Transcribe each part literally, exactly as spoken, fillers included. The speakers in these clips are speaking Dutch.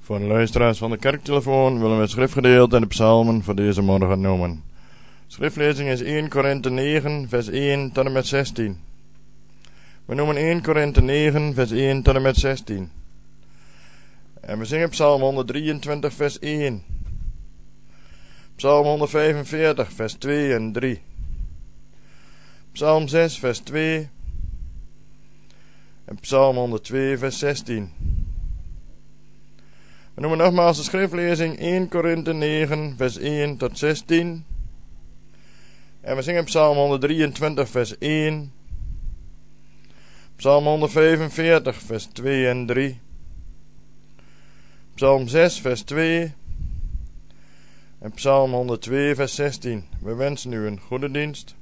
Voor de luisteraars van de kerktelefoon willen we het schriftgedeelte en de psalmen voor deze morgen noemen. Schriftlezing is eerste Korinthe negen, vers één tot en met zestien. We noemen eerste Korinthe negen, vers één tot en met zestien. En we zingen psalm honderddrieëntwintig, vers één. Psalm honderdvijfenveertig, vers twee en drie. Psalm zes, vers twee. En psalm honderdtwee, vers zestien. We noemen nogmaals de schriftlezing eerste Korinthe negen, vers één tot zestien. En we zingen psalm honderddrieëntwintig, vers één. Psalm honderdvijfenveertig, vers twee en drie. Psalm zes, vers twee. En psalm honderdtwee, vers zestien. We wensen u een goede dienst.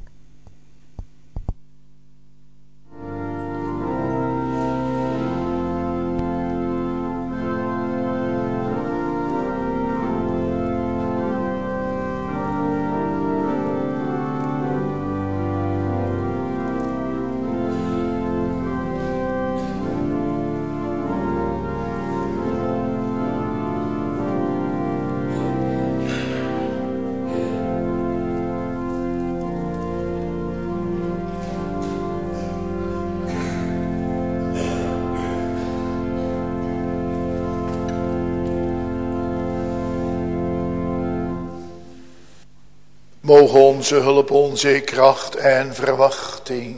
Mogen onze hulp, onze kracht en verwachting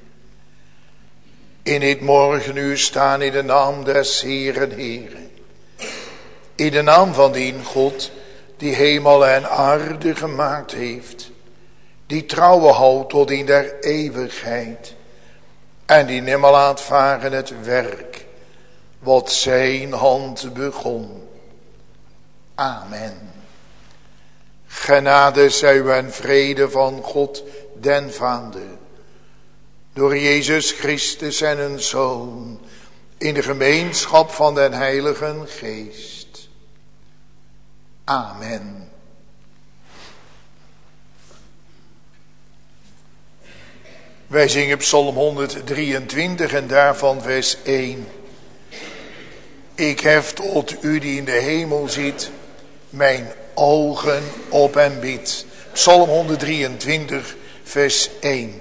in dit morgenuur staan in de naam des Heeren Heeren. In de naam van die God die hemel en aarde gemaakt heeft. Die trouwe houdt tot in der eeuwigheid. En die nimmer laat varen het werk wat zijn hand begon. Amen. Genade zij u en vrede van God den Vader, door Jezus Christus en hun Zoon, in de gemeenschap van den Heiligen Geest. Amen. Wij zingen psalm honderddrieëntwintig en daarvan vers één. Ik hef tot u die in de hemel zit, mijn ogen op en bid. Psalm honderddrieëntwintig, vers één.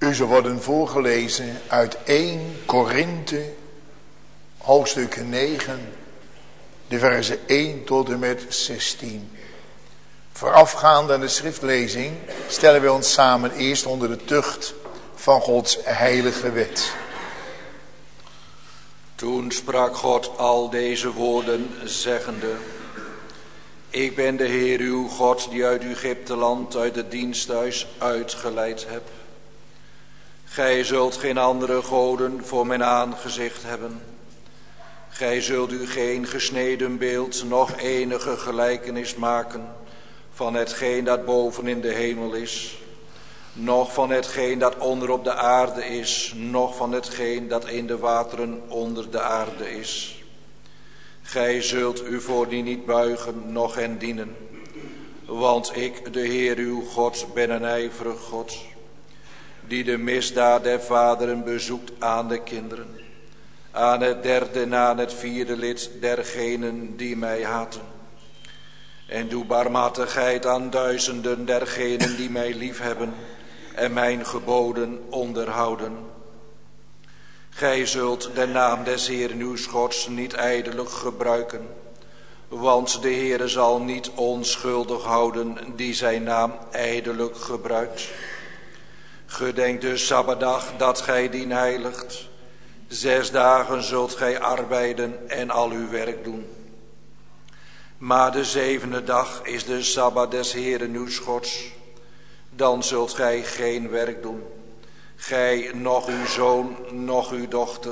U zal worden voorgelezen uit Eerste Korinthe, hoofdstuk negen, de versen één tot en met zestien. Voorafgaand aan de schriftlezing stellen we ons samen eerst onder de tucht van Gods heilige wet. Toen sprak God al deze woorden, zeggende: Ik ben de Heer uw God, die uit Egypteland, uit het diensthuis uitgeleid heb. Gij zult geen andere goden voor mijn aangezicht hebben. Gij zult u geen gesneden beeld, noch enige gelijkenis maken van hetgeen dat boven in de hemel is, noch van hetgeen dat onder op de aarde is, noch van hetgeen dat in de wateren onder de aarde is. Gij zult u voor die niet buigen, noch hen dienen. Want ik, de Heer uw God, ben een ijverig God, die de misdaad der vaderen bezoekt aan de kinderen, aan het derde en aan het vierde lid dergenen die mij haten. En doe barmhartigheid aan duizenden dergenen die mij liefhebben en mijn geboden onderhouden. Gij zult de naam des Heeren uws Gods niet ijdelijk gebruiken, want de Heere zal niet onschuldig houden die zijn naam ijdelijk gebruikt. Gedenk de Sabbatdag dat gij dien heiligt. Zes dagen zult gij arbeiden en al uw werk doen. Maar de zevende dag is de Sabbat des Heeren uws Gods. Dan zult gij geen werk doen. Gij, noch uw zoon, noch uw dochter,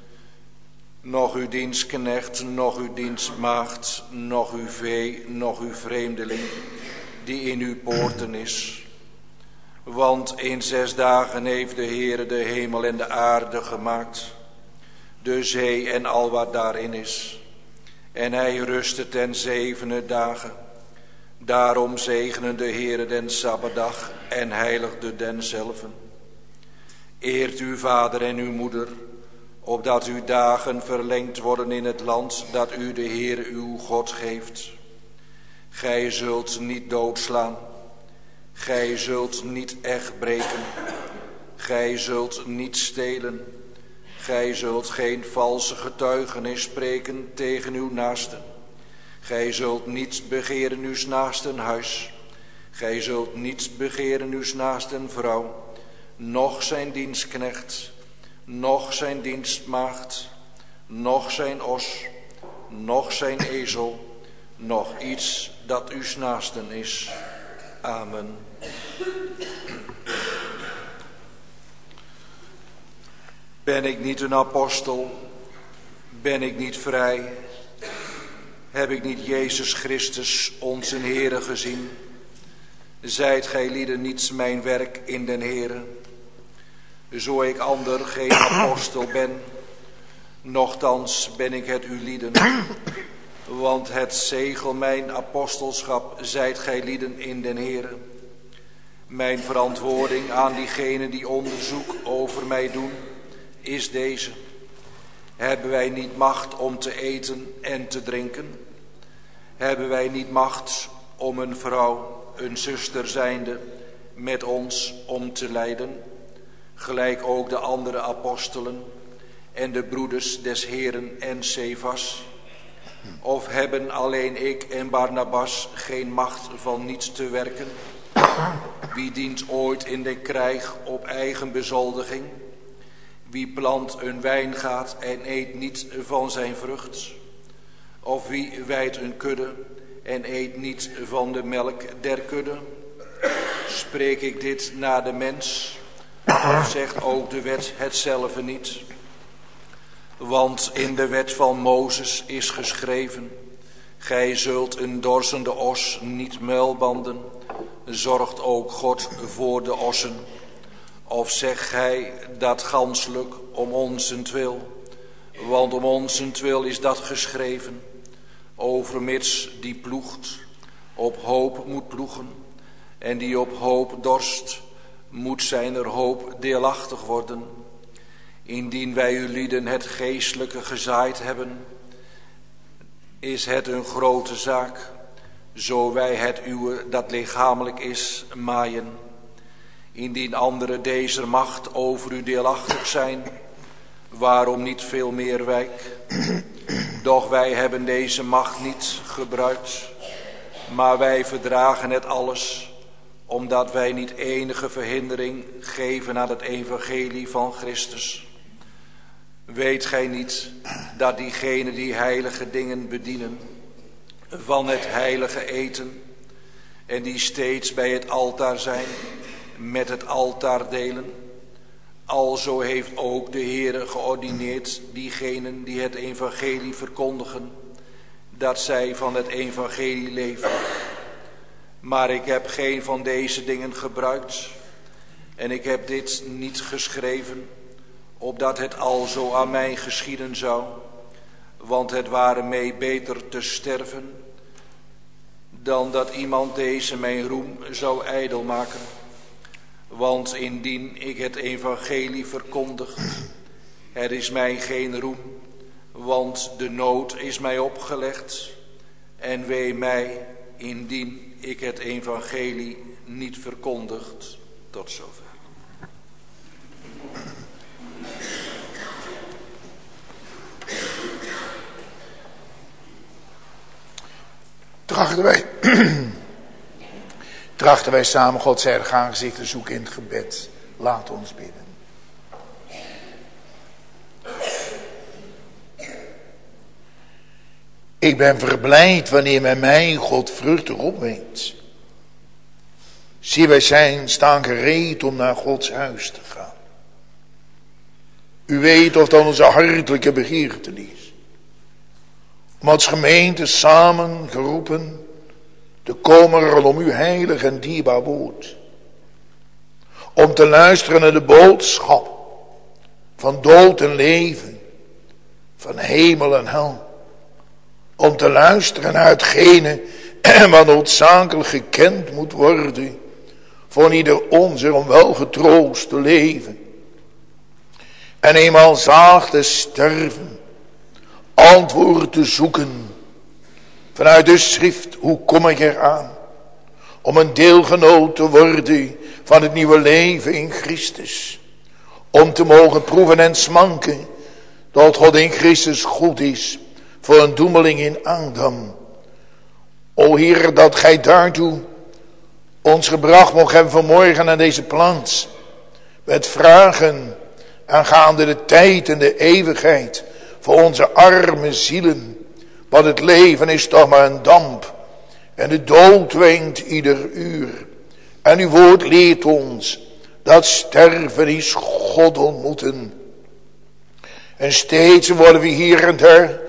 noch uw dienstknecht, noch uw dienstmaagd, noch uw vee, noch uw vreemdeling, die in uw poorten is. Want in zes dagen heeft de Heere de hemel en de aarde gemaakt, de zee en al wat daarin is. En hij rustte ten zevende dagen. Daarom zegene de Heere den Sabbatdag en heiligde denzelven. Eert uw vader en uw moeder, opdat uw dagen verlengd worden in het land dat u de Heere uw God geeft. Gij zult niet doodslaan. Gij zult niet echt breken. Gij zult niet stelen. Gij zult geen valse getuigenis spreken tegen uw naasten. Gij zult niets begeren uws naasten huis. Gij zult niets begeren uws naasten vrouw, noch zijn dienstknecht, noch zijn dienstmaagd, noch zijn os, noch zijn ezel, noch iets dat uws naasten is. Amen. Ben ik niet een apostel? Ben ik niet vrij? Heb ik niet Jezus Christus, onze Heere, gezien? Zijt gij lieden niets mijn werk in den Heere? Zo ik ander geen apostel ben, nochtans ben ik het u lieden. Want het zegel mijn apostelschap zijt gij lieden in den Heere. Mijn verantwoording aan diegenen die onderzoek over mij doen, is deze: hebben wij niet macht om te eten en te drinken? Hebben wij niet macht om een vrouw, een zuster zijnde, met ons om te lijden? Gelijk ook de andere apostelen en de broeders des Heeren en Cefas? Of hebben alleen ik en Barnabas geen macht van niets te werken? Wie dient ooit in de krijg op eigen bezoldiging? Wie plant een wijngaard en eet niet van zijn vrucht? Of wie wijdt een kudde en eet niet van de melk der kudde? Spreek ik dit naar de mens, of zegt ook de wet hetzelfde niet? Want in de wet van Mozes is geschreven: gij zult een dorsende os niet muilbanden, zorgt ook God voor de ossen. Of zegt gij dat ganselijk om onzentwil? Want om onzentwil is dat geschreven: overmits die ploegt, op hoop moet ploegen, en die op hoop dorst, moet zijner hoop deelachtig worden. Indien wij u lieden het geestelijke gezaaid hebben, is het een grote zaak, zo wij het uwe, dat lichamelijk is, maaien. Indien anderen deze macht over u deelachtig zijn, waarom niet veel meer wij? Doch wij hebben deze macht niet gebruikt, maar wij verdragen het alles, omdat wij niet enige verhindering geven aan het evangelie van Christus. Weet gij niet dat diegenen die heilige dingen bedienen, van het heilige eten, en die steeds bij het altaar zijn, met het altaar delen? Alzo heeft ook de Heere geordineerd diegenen die het evangelie verkondigen, dat zij van het evangelie leven. Maar ik heb geen van deze dingen gebruikt, en ik heb dit niet geschreven, opdat het alzo aan mij geschieden zou, want het ware mij beter te sterven, dan dat iemand deze mijn roem zou ijdel maken. Want indien ik het evangelie verkondig, er is mij geen roem, want de nood is mij opgelegd, en wee mij indien ik het evangelie niet verkondigt. Tot zover. Trachten wij, trachten wij samen Gods heilige aangezicht te zoeken in het gebed. Laat ons bidden. Ik ben verblijd wanneer men mij, God, vruchtig opwekt. Zie, wij zijn, staan gereed om naar Gods huis te gaan. U weet of dat onze hartelijke begeerte is. Om als gemeente samen geroepen te komen rondom uw heilig en dierbaar woord. Om te luisteren naar de boodschap van dood en leven, van hemel en hel. Om te luisteren naar hetgene wat noodzakelijk gekend moet worden voor ieder onze om wel getroost te leven. En eenmaal zalig te sterven, antwoord te zoeken vanuit de schrift. Hoe kom ik eraan? Om een deelgenoot te worden van het nieuwe leven in Christus. Om te mogen proeven en smanken dat God in Christus goed is voor een doemeling in Adam. O Heer, dat gij daartoe ons gebracht mocht hebben vanmorgen aan deze plaats. Met vragen aangaande de tijd en de eeuwigheid voor onze arme zielen. Want het leven is toch maar een damp. En de dood wenkt ieder uur. En uw woord leert ons dat sterven is God ontmoeten. En steeds worden we hier en daar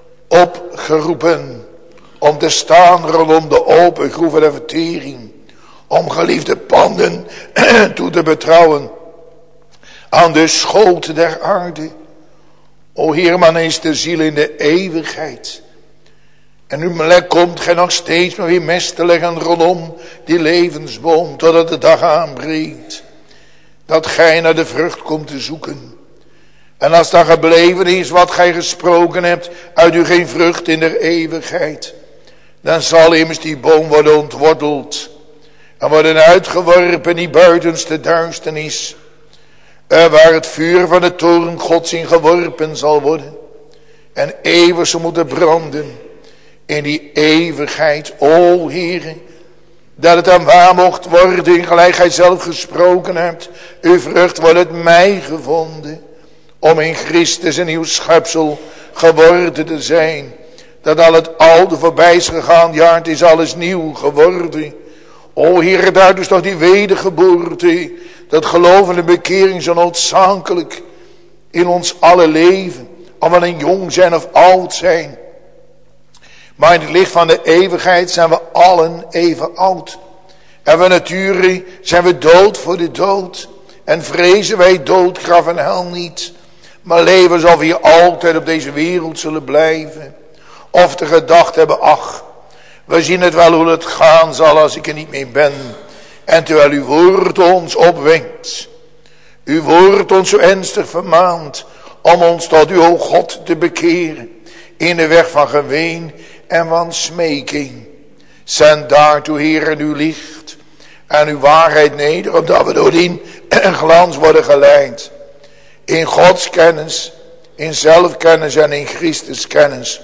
opgeroepen om te staan rondom de open groeven der vertering. Om geliefde panden toe te betrouwen aan de schoot der aarde. O Heer, man is de ziel in de eeuwigheid. En uw melek komt gij nog steeds maar weer mest te leggen rondom die levensboom, totdat de dag aanbreekt. Dat gij naar de vrucht komt te zoeken. En als dat gebleven is wat gij gesproken hebt, uit u geen vrucht in de eeuwigheid, dan zal immers die boom worden ontworteld en worden uitgeworpen in die buitenste duisternis, waar het vuur van de toorn Gods in geworpen zal worden en eeuwig zal moeten branden in die eeuwigheid. O Heere, dat het aan waar mocht worden, gelijk gij zelf gesproken hebt, uw vrucht wordt het mij gevonden, om in Christus een nieuw schepsel geworden te zijn. Dat al het oude voorbij is gegaan, ja, het is alles nieuw geworden. O Heere, daar is toch die wedergeboorte, dat geloof en de bekering zo noodzakelijk in ons alle leven. Of we een jong zijn of oud zijn. Maar in het licht van de eeuwigheid zijn we allen even oud. En van nature zijn we dood voor de dood. En vrezen wij dood, graf en hel niet. Maar leven alsof we hier altijd op deze wereld zullen blijven. Of de gedachte hebben, ach, we zien het wel hoe het gaan zal als ik er niet meer ben. En terwijl uw woord ons opwekt. Uw woord ons zo ernstig vermaant. Om ons tot u, o God, te bekeren. In de weg van geween en van smeking. Zend daartoe, Heer, uw licht. aan uw waarheid neder, opdat we door die glans worden geleid. In Gods kennis, in zelfkennis en in Christus kennis.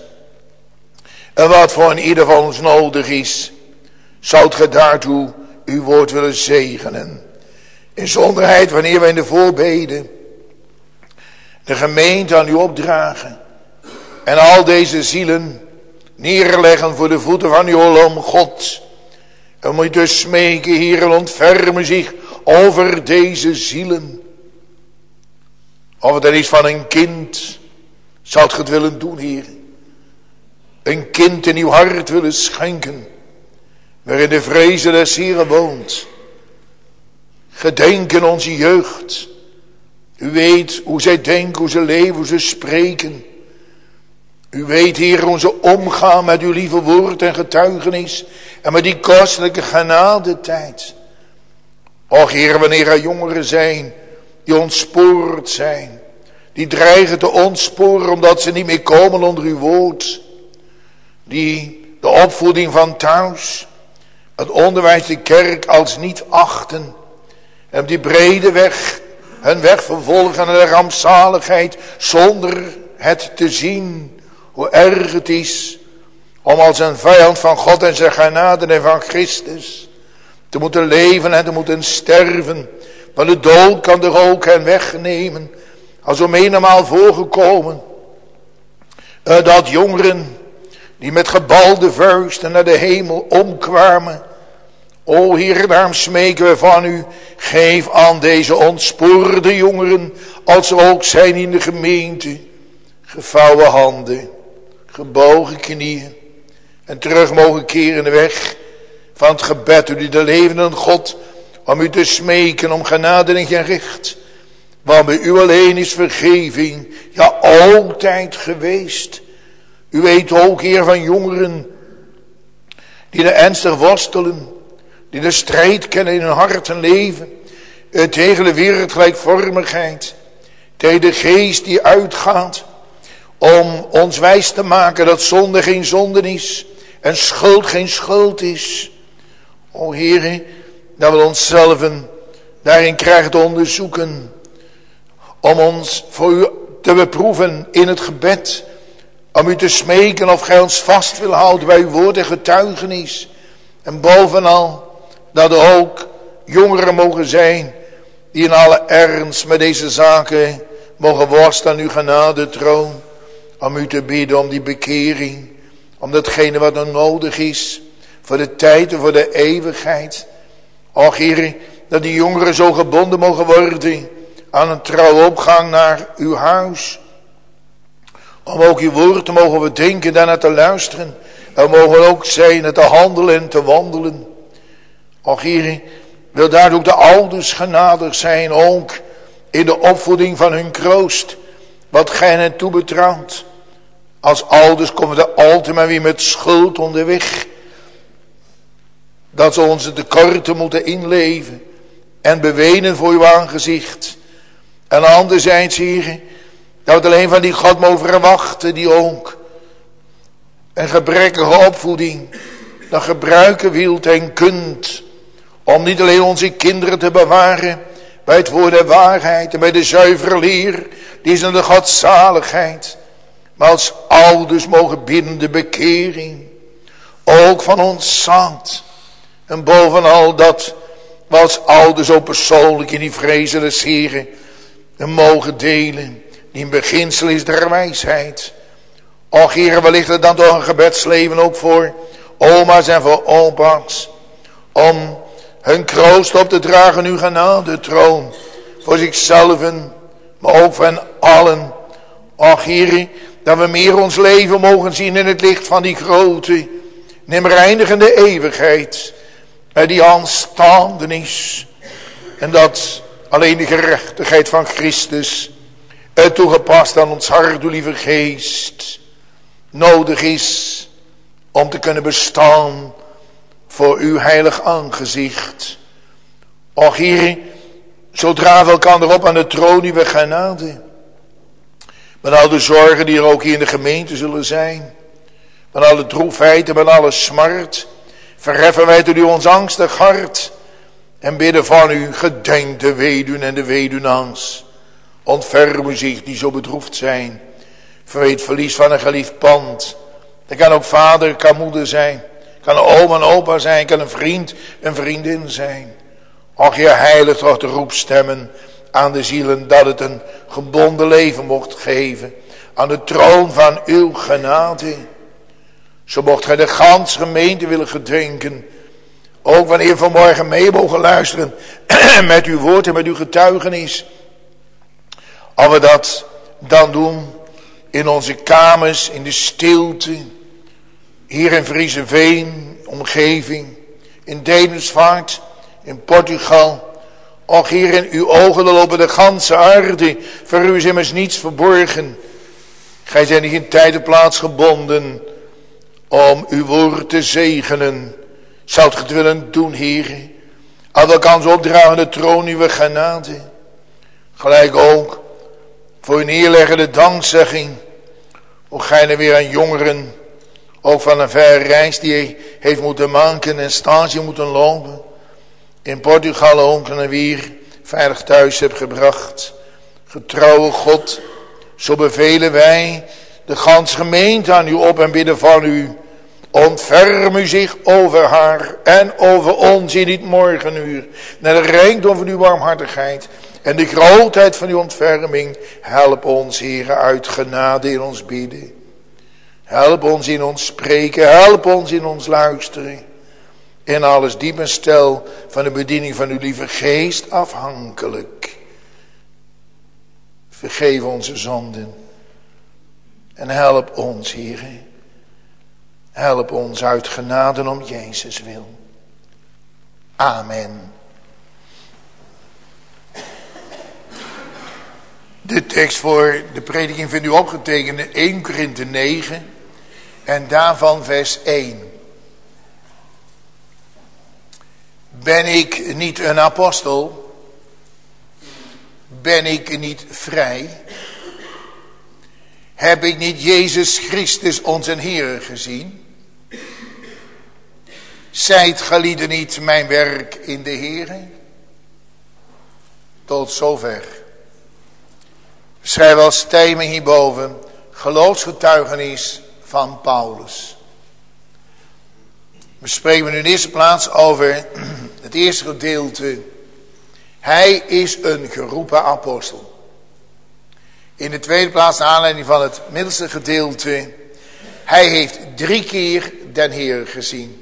En wat voor een ieder van ons nodig is, zoudt ge daartoe uw woord willen zegenen. In zonderheid wanneer we in de voorbeden de gemeente aan u opdragen. En al deze zielen neerleggen voor de voeten van uw olom God. En moet je dus smeken, Heer, en ontfermen zich over deze zielen. Of het er is van een kind, zoudt ge het willen doen, Heer. Een kind in uw hart willen schenken, waarin de vrezen des Heren woont. Gedenken onze jeugd. U weet hoe zij denken, hoe ze leven, hoe ze spreken. U weet, Heer, hoe ze omgaan met uw lieve woord en getuigenis. En met die kostelijke genadetijd. Och, Heer, wanneer er jongeren zijn die ontspoord zijn. Die dreigen te ontsporen omdat ze niet meer komen onder uw woord. Die de opvoeding van thuis, het onderwijs de kerk als niet achten. En op die brede weg hun weg vervolgen naar de rampzaligheid zonder het te zien hoe erg het is om als een vijand van God en zijn genade en van Christus te moeten leven en te moeten sterven. Want de dood kan er ook hen wegnemen. Als om menigmaal voorgekomen uh, dat jongeren die met gebalde vuisten naar de hemel omkwamen. O Heer, daarom smeken we van u, geef aan deze ontspoorde jongeren, als ze ook zijn in de gemeente, gevouwen handen, gebogen knieën en terug mogen keren de weg van het gebed, u de levende God, om u te smeken om genade en gericht. Want bij u alleen is vergeving, ja altijd geweest. U weet ook, Heer, van jongeren die er ernstig worstelen, die de strijd kennen in hun hart en leven, tegen de wereldgelijkvormigheid, tegen de geest die uitgaat om ons wijs te maken dat zonde geen zonde is en schuld geen schuld is. O Heer, dat we onszelf daarin krijgen te onderzoeken, om ons voor u te beproeven in het gebed, om u te smeken of gij ons vast wil houden bij uw woord en getuigenis. En bovenal dat er ook jongeren mogen zijn die in alle ernst met deze zaken mogen worstelen aan uw genadetroon. Om u te bidden om die bekering, om datgene wat er nodig is voor de tijd en voor de eeuwigheid. Och Heer, dat die jongeren zo gebonden mogen worden aan een trouwe opgang naar uw huis. Om ook uw woord te mogen bedenken, daarna te luisteren. En mogen ook zijn te handelen en te wandelen. Och Heer, wil daar ook de ouders genadig zijn, ook in de opvoeding van hun kroost. Wat gij hen toebetrouwt. Als ouders komen we altijd maar weer met schuld onderweg. Dat ze onze tekorten moeten inleven. En bewenen voor uw aangezicht. En anderzijds, Heer, dat we alleen van die God mogen verwachten, die ook een gebrekkige opvoeding dan gebruiken wilt en kunt. Om niet alleen onze kinderen te bewaren bij het woord der waarheid en bij de zuivere leer, die is aan de godzaligheid. Maar als ouders mogen bidden de bekering, ook van ons zaad. En bovenal dat we als ouders ook persoonlijk in die vrezen des Heren mogen delen. Die een beginsel is der wijsheid. Och Heer, wellicht er dan toch een gebedsleven ook voor oma's en voor opa's. Om hun kroost op te dragen, uw genadetroon. Voor zichzelf, maar ook van allen. Och Heer, dat we meer ons leven mogen zien in het licht van die grote, nimmer eindigende eeuwigheid. En die aanstaande is. En dat alleen de gerechtigheid van Christus, toegepast aan ons hart, uw lieve geest, nodig is om te kunnen bestaan voor uw heilig aangezicht. Och Heer, zodra we elkaar erop aan de troon uw genade, met al de zorgen die er ook hier in de gemeente zullen zijn, met alle droefheid en met alle smart, verheffen wij tot u ons angstig hart En bidden van u, gedenk de weduwen en de weduwnaars. Ontferm u zich die zo bedroefd zijn. Vanwege het verlies van een geliefd pand. Dat kan ook vader, kan moeder zijn. Kan een oom en opa zijn. Kan een vriend, een vriendin zijn. Och, je heilig toch de roepstemmen aan de zielen. Dat het een gebonden leven mocht geven. Aan de troon van uw genade. Zo mocht gij de gans gemeente willen gedenken. Ook wanneer vanmorgen mee mogen luisteren. Met uw woord en met uw getuigenis. Als we dat dan doen. In onze kamers, in de stilte. Hier in Vriezenveen, omgeving. In Denersvaart, in Portugal. Och, hier in uw ogen lopen de ganse aarde. Voor u is immers niets verborgen. Gij zijt niet in tijd en plaats gebonden. Om uw woord te zegenen. Zoudt ge het willen doen, heren. Aan de kans opdragen de troon uw genade. Gelijk ook. Voor uw neerleggende dankzegging. Hoe gij er weer aan jongeren. Ook van een verre reis die hij heeft moeten maken. En stage moeten lopen. In Portugal ook en weer veilig thuis hebt gebracht. Getrouwe God. Zo bevelen wij de ganse gemeente aan u op en bidden van u. Ontferm u zich over haar en over ons in dit morgenuur. Naar de rijkdom van uw warmhartigheid en de grootheid van uw ontferming. Help ons, Heere, uit genade in ons bidden. Help ons in ons spreken, help ons in ons luisteren. In alles diep en stel van de bediening van uw lieve geest afhankelijk. Vergeef onze zonden. En help ons, Heere. Help ons uit genade om Jezus wil. Amen. De tekst voor de prediking vindt u opgetekend in Eerste Korinthe negen. En daarvan vers één. Ben ik niet een apostel? Ben ik niet vrij? Heb ik niet Jezus Christus onze Heer gezien? Zijt gelieden niet mijn werk in de Heere? Tot zover. Schrijf als stemming hierboven geloofsgetuigenis van Paulus. We spreken nu in de eerste plaats over het eerste gedeelte. Hij is een geroepen apostel. In de tweede plaats, naar aanleiding van het middelste gedeelte. Hij heeft drie keer den Heer gezien.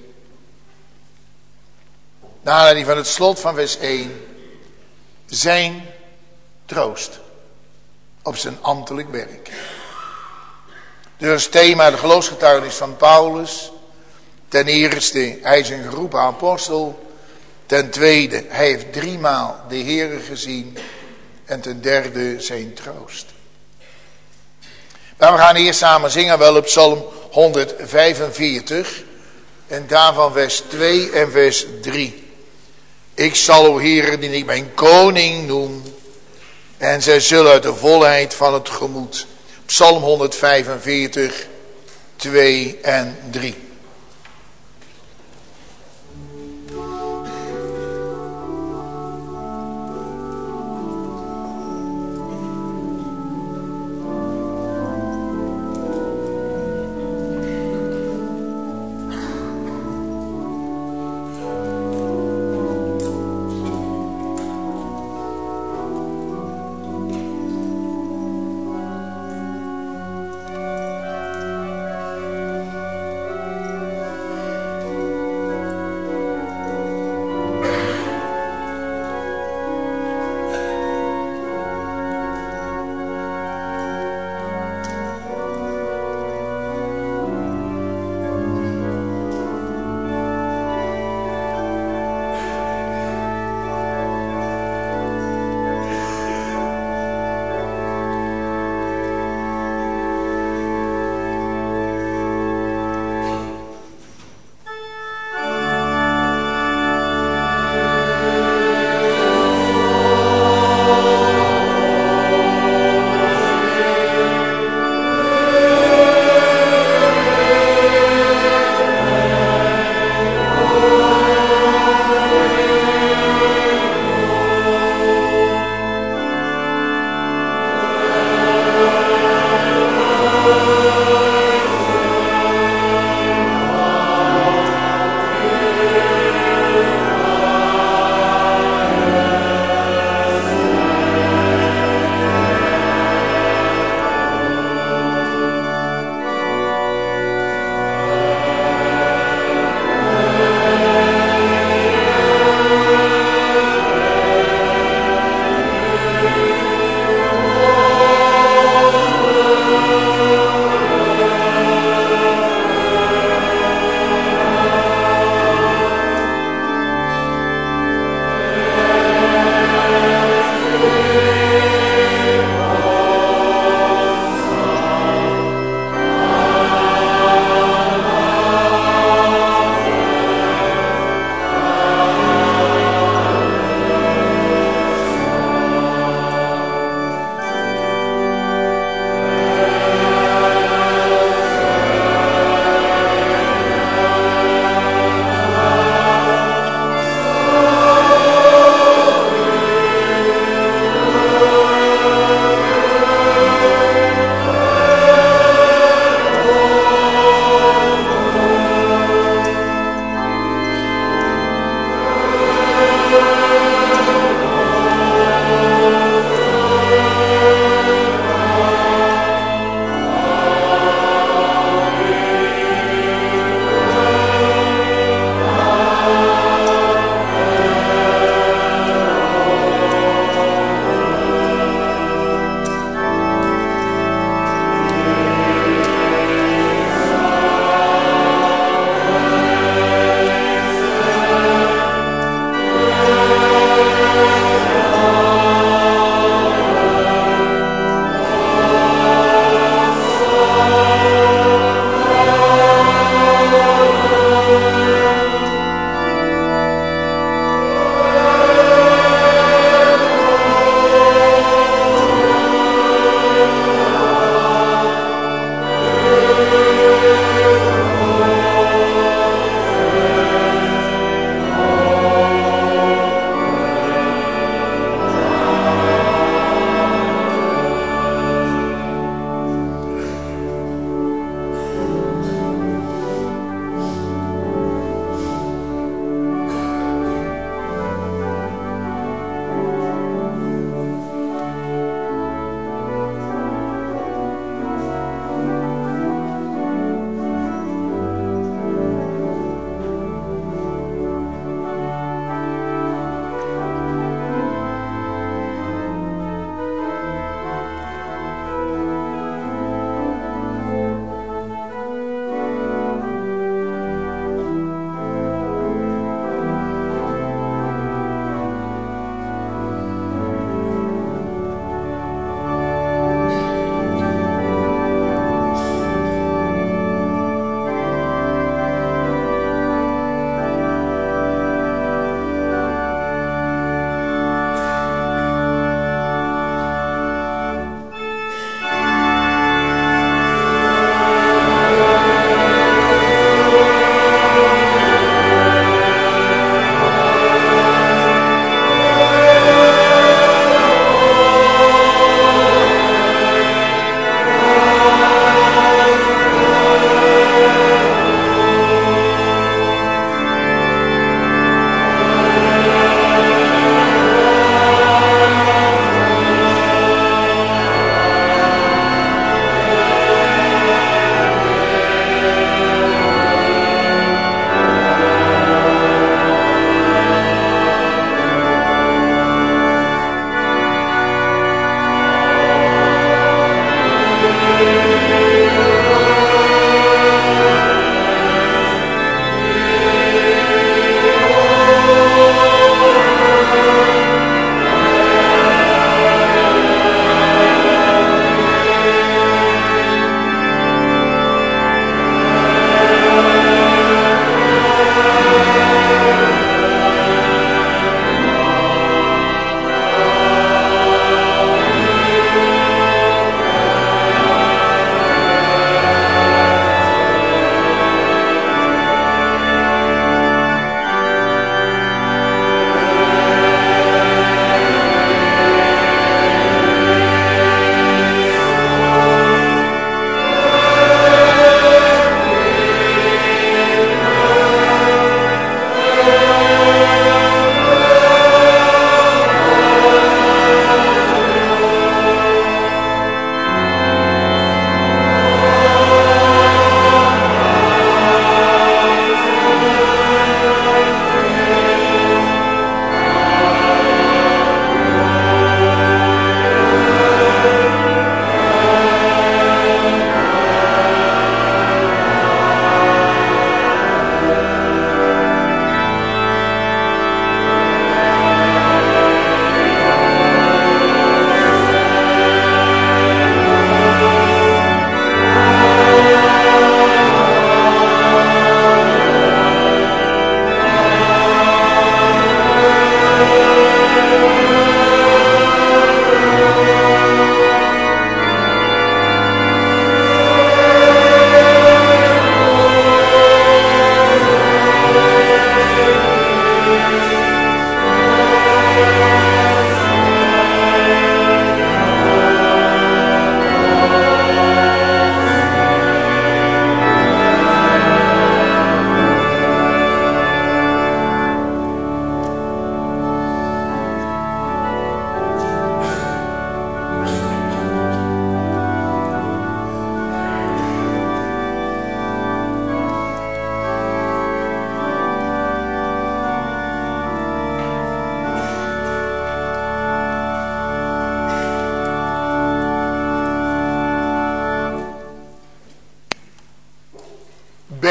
Naar aanleiding van het slot van vers één. Zijn troost op zijn ambtelijk werk. Dus als thema de geloofsgetuigenis van Paulus. Ten eerste, hij is een geroepen apostel. Ten tweede, hij heeft driemaal de Heere gezien. En ten derde, zijn troost. Maar we gaan eerst samen zingen wel op Psalm honderdvijfenveertig. En daarvan vers twee en vers drie. Ik zal, o Heere, die ik mijn koning noem. En zij zullen uit de volheid van het gemoed. Psalm honderdvijfenveertig, twee en drie.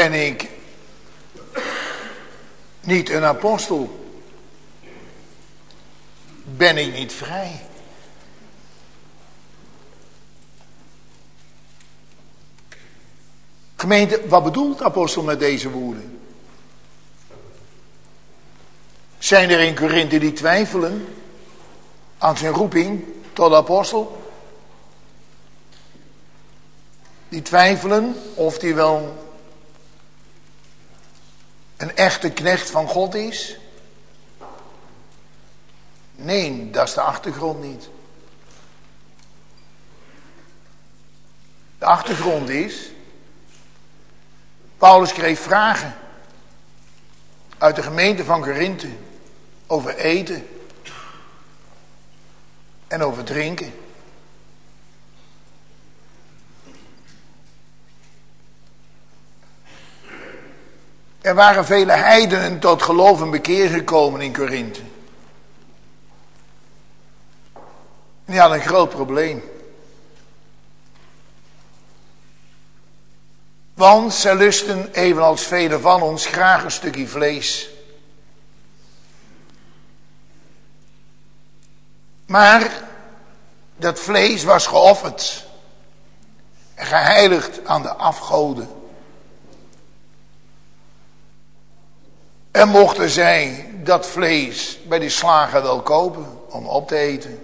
ben ik niet een apostel? Ben ik niet vrij? Gemeente, wat bedoelt de apostel met deze woorden? Zijn er in Korinthe die twijfelen aan zijn roeping tot apostel? Die twijfelen of hij wel een echte knecht van God is? Nee, dat is de achtergrond niet. De achtergrond is, Paulus kreeg vragen uit de gemeente van Korinthe over eten en over drinken. Er waren vele heidenen tot geloof en bekeer gekomen in Korinthe. En die hadden een groot probleem. Want zij lusten, evenals velen van ons, graag een stukje vlees. Maar dat vlees was geofferd en geheiligd aan de afgoden. En mochten zij dat vlees bij die slager wel kopen om op te eten.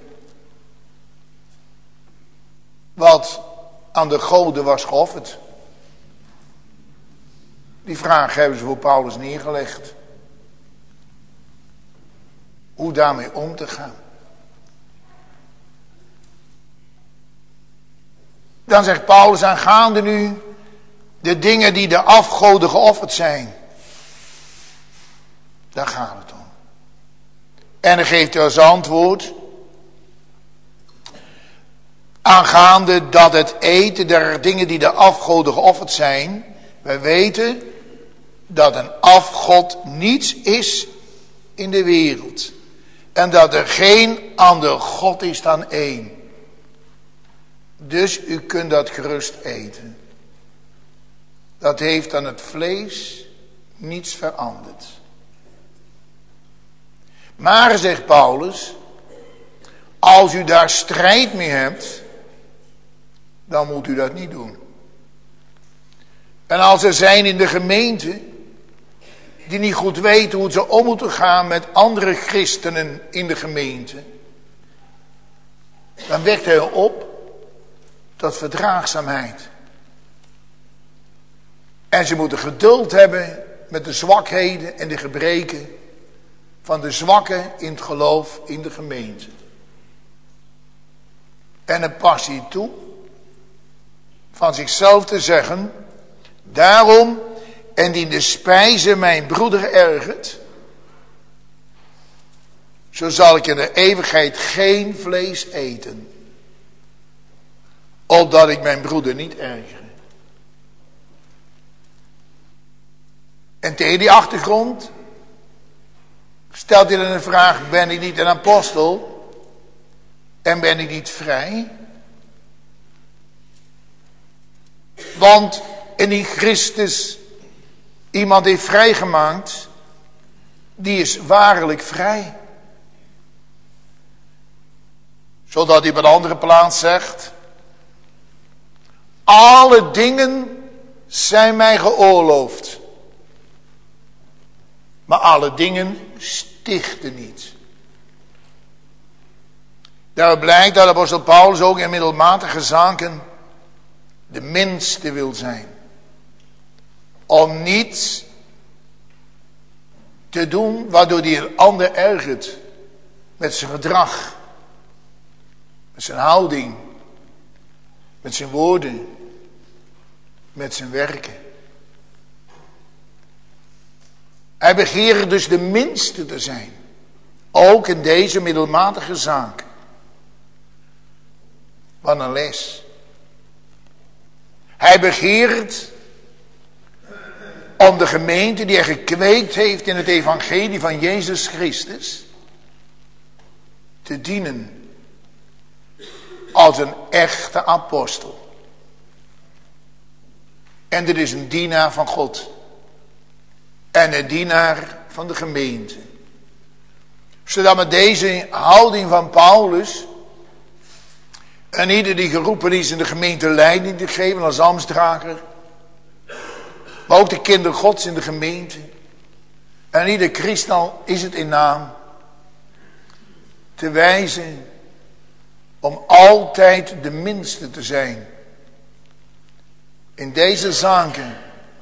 Wat aan de goden was geofferd. Die vraag hebben ze voor Paulus neergelegd. Hoe daarmee om te gaan. Dan zegt Paulus aangaande nu de dingen die de afgoden geofferd zijn. Daar gaat het om. En dan geeft hij als antwoord aangaande dat het eten der dingen die de afgoden geofferd zijn. Wij weten dat een afgod niets is in de wereld. En dat er geen ander God is dan één. Dus u kunt dat gerust eten. Dat heeft aan het vlees niets veranderd. Maar, zegt Paulus, als u daar strijd mee hebt, dan moet u dat niet doen. En als er zijn in de gemeente die niet goed weten hoe ze om moeten gaan met andere christenen in de gemeente, dan wekt hij op tot verdraagzaamheid. En ze moeten geduld hebben met de zwakheden en de gebreken van de zwakken in het geloof in de gemeente. En dan past hij toe van zichzelf te zeggen, daarom, en die de spijze mijn broeder ergert, zo zal ik in de eeuwigheid geen vlees eten, opdat ik mijn broeder niet erger. En tegen die achtergrond stelt hij dan een vraag, ben ik niet een apostel en ben ik niet vrij? Want in Christus iemand heeft vrijgemaakt, die is waarlijk vrij. Zodat hij op een andere plaats zegt, alle dingen zijn mij geoorloofd, maar alle dingen stichten niet. Daaruit blijkt dat apostel Paulus ook in middelmatige zaken de minste wil zijn. Om niets te doen waardoor hij een ander ergert. Met zijn gedrag. Met zijn houding. Met zijn woorden. Met zijn werken. Hij begeert dus de minste te zijn. Ook in deze middelmatige zaak. Wat een les. Hij begeert om de gemeente die hij gekweekt heeft in het evangelie van Jezus Christus te dienen als een echte apostel. En dit is een dienaar van God. En een dienaar van de gemeente. Zodat met deze houding van Paulus en ieder die geroepen is in de gemeente leiding te geven als ambtsdrager, maar ook de kinderen Gods in de gemeente, en ieder christen is het in naam, te wijzen om altijd de minste te zijn in deze zaken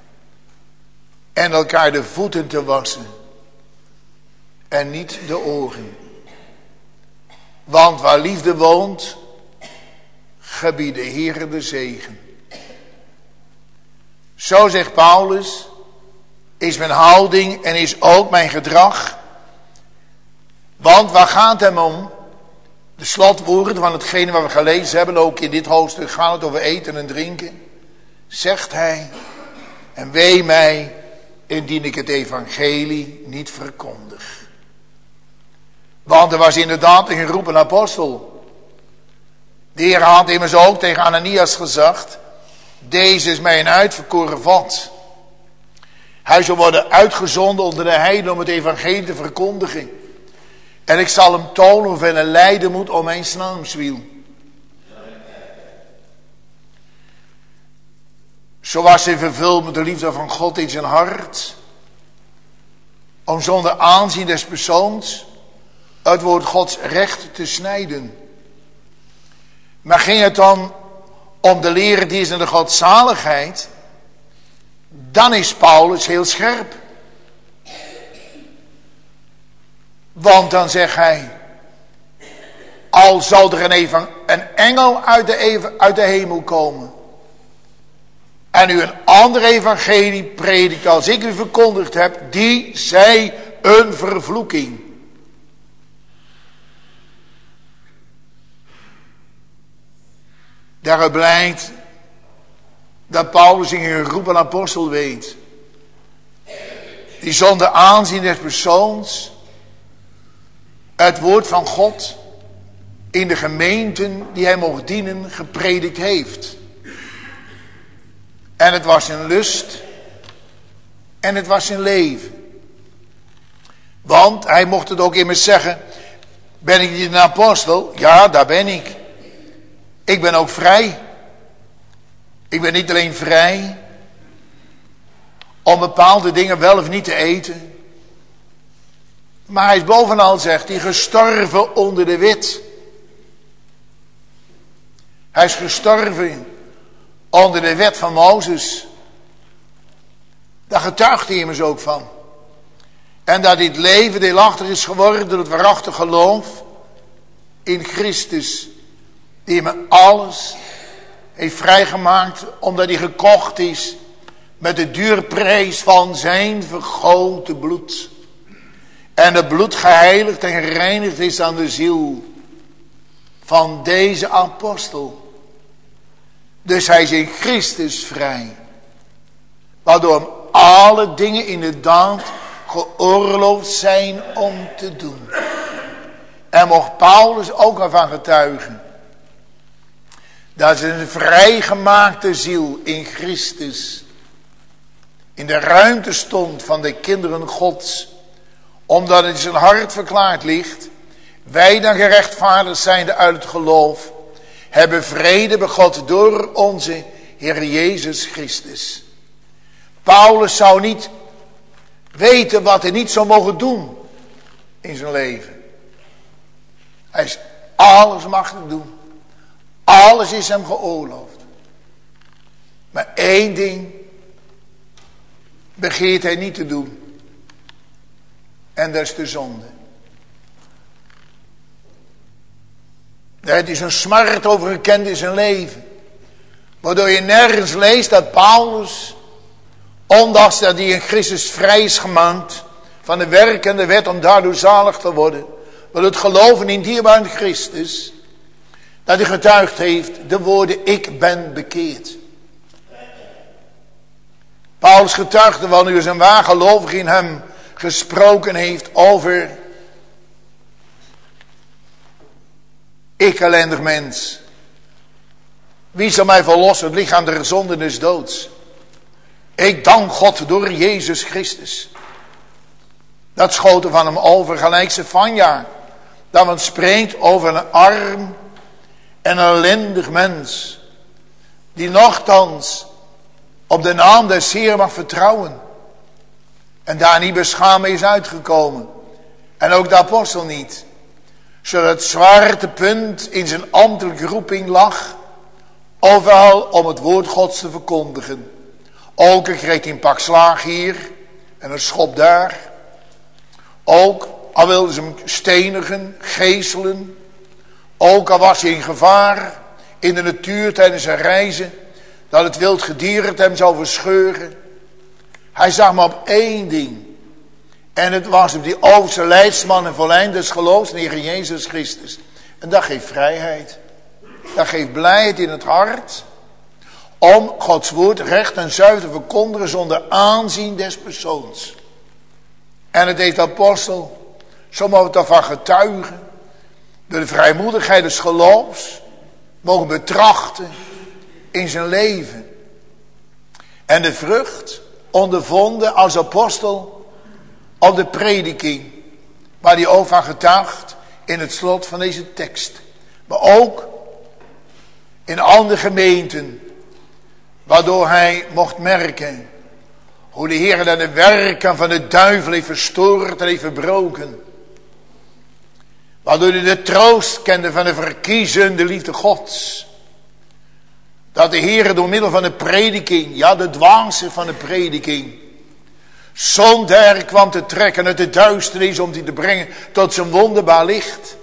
en elkaar de voeten te wassen en niet de ogen. Want waar liefde woont, gebiedt de Heere de zegen. Zo zegt Paulus, is mijn houding en is ook mijn gedrag. Want waar gaat het hem om? De slotwoorden van hetgene wat we gelezen hebben, ook in dit hoofdstuk gaat het over eten en drinken. Zegt hij, en wee mij indien ik het evangelie niet verkondig. Want er was inderdaad een geroepen apostel. De Heer had immers ook tegen Ananias gezegd, deze is mij een uitverkoren vat. Hij zal worden uitgezonden onder de heidenen om het evangelie te verkondigen. En ik zal hem tonen hoeveel hij lijden moet om mijn naamswil. Zo was hij vervuld met de liefde van God in zijn hart, om zonder aanzien des persoons het woord Gods recht te snijden. Maar ging het dan om de leerdienst en de godzaligheid, dan is Paulus heel scherp. Want dan zegt hij, al zal er een, even, een engel uit de, even, uit de hemel komen en u een ander evangelie predikt als ik u verkondigd heb, die zij een vervloeking. Daaruit blijkt dat Paulus in een geroepen apostel weet, die zonder aanzien des persoons het woord van God in de gemeenten die hij mocht dienen gepredikt heeft. En het was zijn lust en het was zijn leven. Want hij mocht het ook immers zeggen, ben ik niet een apostel? Ja, daar ben ik. Ik ben ook vrij. Ik ben niet alleen vrij om bepaalde dingen wel of niet te eten. Maar hij is bovenal, zegt hij, gestorven onder de wet. Hij is gestorven onder de wet van Mozes. Daar getuigt hij immers ook van. En dat dit leven deelachtig is geworden door het waarachtig geloof in Christus, die hem alles heeft vrijgemaakt, omdat hij gekocht is met de duurprijs van zijn vergoten bloed. En het bloed geheiligd en gereinigd is aan de ziel van deze apostel. Dus hij is in Christus vrij. Waardoor hem alle dingen inderdaad geoorloofd zijn om te doen. En mocht Paulus ook ervan getuigen, dat zijn vrijgemaakte ziel in Christus in de ruimte stond van de kinderen Gods, omdat het in zijn hart verklaard ligt, wij dan gerechtvaardigd zijnde uit het geloof, hebben vrede bij God door onze Heer Jezus Christus. Paulus zou niet weten wat hij niet zou mogen doen in zijn leven. Hij is alles machtig doen. Alles is hem geoorloofd. Maar één ding begeert hij niet te doen. En dat is de zonde. Het is een smart over gekend in zijn leven. Waardoor je nergens leest dat Paulus, ondanks dat hij in Christus vrij is gemaakt van de werk en de wet om daardoor zalig te worden, door het geloven in dierbare Christus, dat hij getuigd heeft de woorden, ik ben bekeerd. Paulus getuigde wel, nu zijn waar gelovig in hem gesproken heeft over, ik ellendig mens, wie zal mij verlossen, het lichaam der zonde des doods? Ik dank God door Jezus Christus. Dat schoten van hem over, gelijk Sefanja. Dat men spreekt over een arm en een ellendig mens. Die nochtans op de naam des Heeren mag vertrouwen. En daar niet beschaamd mee is uitgekomen. En ook de apostel niet. Zodat het zwarte punt in zijn ambtelijke roeping lag. Overal om het woord Gods te verkondigen. Ook kreeg hij een pak slaag hier. En een schop daar. Ook al wilden ze hem stenigen, geeselen. Ook al was hij in gevaar in de natuur tijdens zijn reizen. Dat het wild gedierte hem zou verscheuren. Hij zag maar op één ding. En het was op die overste leidsman en volleinder des geloofs, de Heer Jezus Christus. En dat geeft vrijheid. Dat geeft blijheid in het hart. Om Gods woord recht en zuiver te verkondigen zonder aanzien des persoons. En het heeft de apostel, zo mogen we daarvan getuigen. Door de vrijmoedigheid des geloofs. Mogen betrachten in zijn leven. En de vrucht ondervonden als apostel op de prediking. Waar hij ook van getuigt in het slot van deze tekst. Maar ook in andere gemeenten. Waardoor hij mocht merken hoe de Heer dan de werken van de duivel heeft verstoord en heeft verbroken. Waardoor hij de troost kende van de verkiezende liefde Gods. Dat de Heer door middel van de prediking, ja de dwaasheid van de prediking, zonder kwam te trekken uit de duisternis om die te brengen tot zijn wonderbaar licht.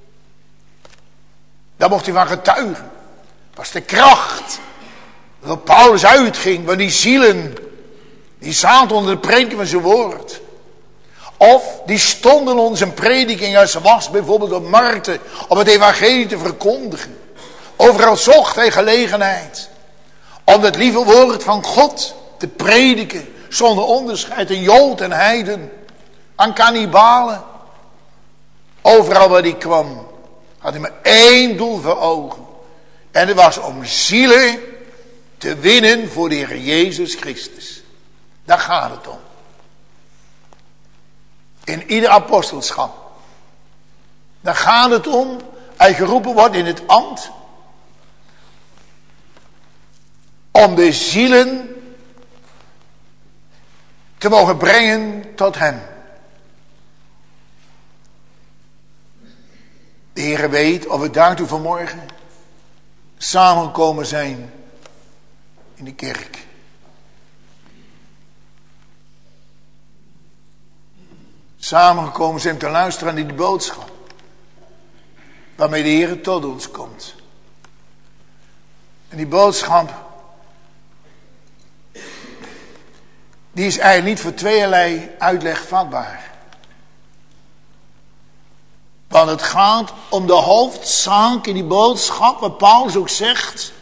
Daar mocht hij van getuigen. Dat was de kracht dat Paulus uitging, want die zielen, die zaten onder de prediking van zijn woord. Of die stonden onder zijn prediking als ze was bijvoorbeeld op markten, om het evangelie te verkondigen. Overal zocht hij gelegenheid om het lieve woord van God te prediken, zonder onderscheid, een Jood en heiden, aan kannibalen. Overal waar hij kwam, had hij maar één doel voor ogen. En dat was om zielen te winnen voor de Heer Jezus Christus. Daar gaat het om. In ieder apostelschap. Daar gaat het om, hij geroepen wordt in het ambt, om de zielen te mogen brengen tot hem. De Heer weet of we daartoe vanmorgen samengekomen zijn in de kerk. Samengekomen zijn te luisteren aan die boodschap. Waarmee de Heer tot ons komt. En die boodschap, die is eigenlijk niet voor tweeërlei uitleg vatbaar. Want het gaat om de hoofdzaak in die boodschap, wat Paulus ook zegt.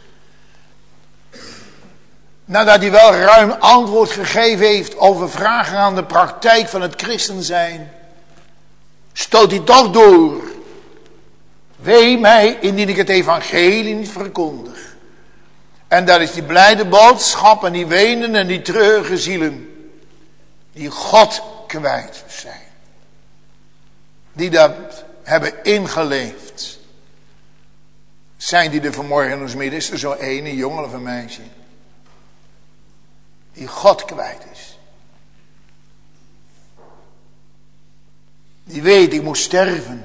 Nadat hij wel ruim antwoord gegeven heeft over vragen aan de praktijk van het christen zijn, stoot hij toch door. Wee mij indien ik het evangelie niet verkondig. En dat is die blijde boodschap en die wenen en die treurige zielen, die God kwijt zijn. Die dat hebben ingeleefd. Zijn die er vanmorgen in ons midden? Is er zo ene jongen of een meisje die God kwijt is? Die weet, ik moet sterven.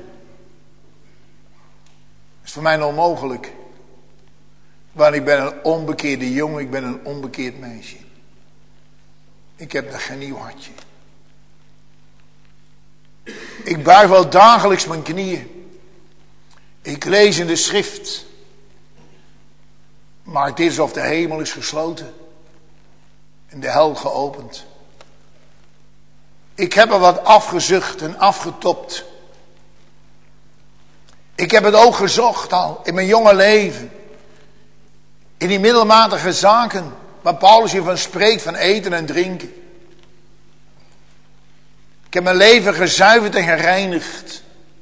Dat is voor mij onmogelijk. Want ik ben een onbekeerde jongen, ik ben een onbekeerd meisje. Ik heb nog geen nieuw hartje. Ik buig wel dagelijks mijn knieën. Ik lees in de schrift. Maar het is of de hemel is gesloten. En de hel geopend. Ik heb er wat afgezucht en afgetopt. Ik heb het ook gezocht al in mijn jonge leven. In die middelmatige zaken waar Paulus hiervan spreekt, van eten en drinken. Ik heb mijn leven gezuiverd en gereinigd.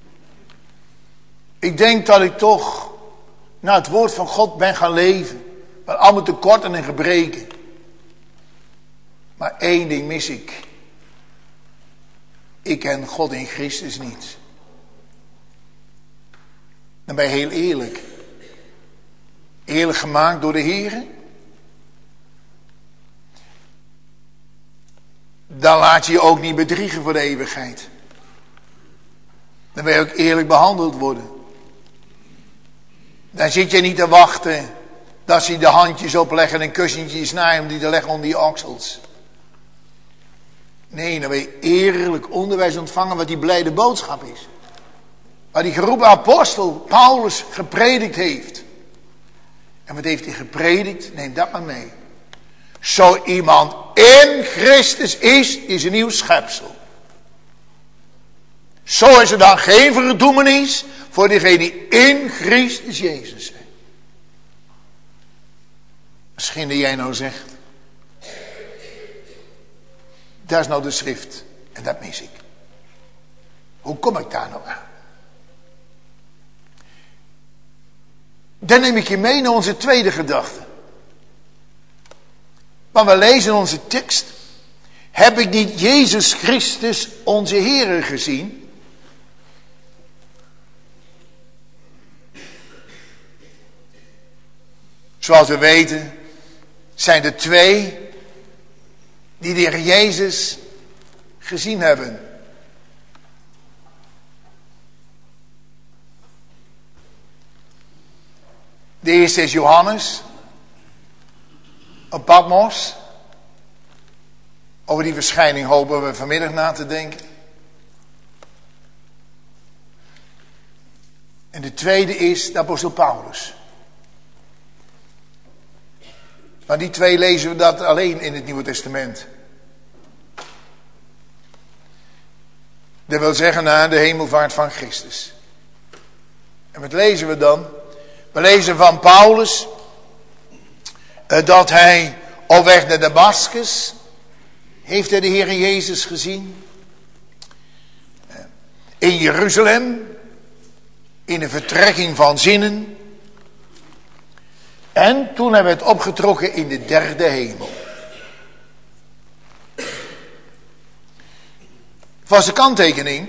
Ik denk dat ik toch naar het woord van God ben gaan leven. Met al mijn tekorten en gebreken. Maar één ding mis ik. Ik ken God in Christus niet. Dan ben je heel eerlijk. Eerlijk gemaakt door de Heer. Dan laat je je ook niet bedriegen voor de eeuwigheid. Dan wil je ook eerlijk behandeld worden. Dan zit je niet te wachten dat ze de handjes opleggen en kussentjes naar om die te leggen onder je oksels. Nee, dan wil je eerlijk onderwijs ontvangen wat die blijde boodschap is. Waar die geroepen apostel Paulus gepredikt heeft. En wat heeft hij gepredikt? Neem dat maar mee. Zo iemand in Christus is, is een nieuw schepsel. Zo is er dan geen verdoemenis voor diegenen die in Christus Jezus zijn. Misschien dat jij nou zegt, dat is nou de schrift en dat mis ik. Hoe kom ik daar nou aan? Dan neem ik je mee naar onze tweede gedachte. Want we lezen in onze tekst, heb ik niet Jezus Christus onze Heere gezien? Zoals we weten zijn er twee die de Heer Jezus gezien hebben. De eerste is Johannes op Patmos. Over die verschijning hopen we vanmiddag na te denken. En de tweede is de apostel Paulus. Van die twee lezen we dat alleen in het Nieuwe Testament. Dat wil zeggen na de hemelvaart van Christus. En wat lezen we dan? We lezen van Paulus dat hij op weg naar Damascus heeft hij de Heer Jezus gezien. In Jeruzalem, in een vertrekking van zinnen. En toen hebben we het opgetrokken in de derde hemel. Voor zijn kanttekening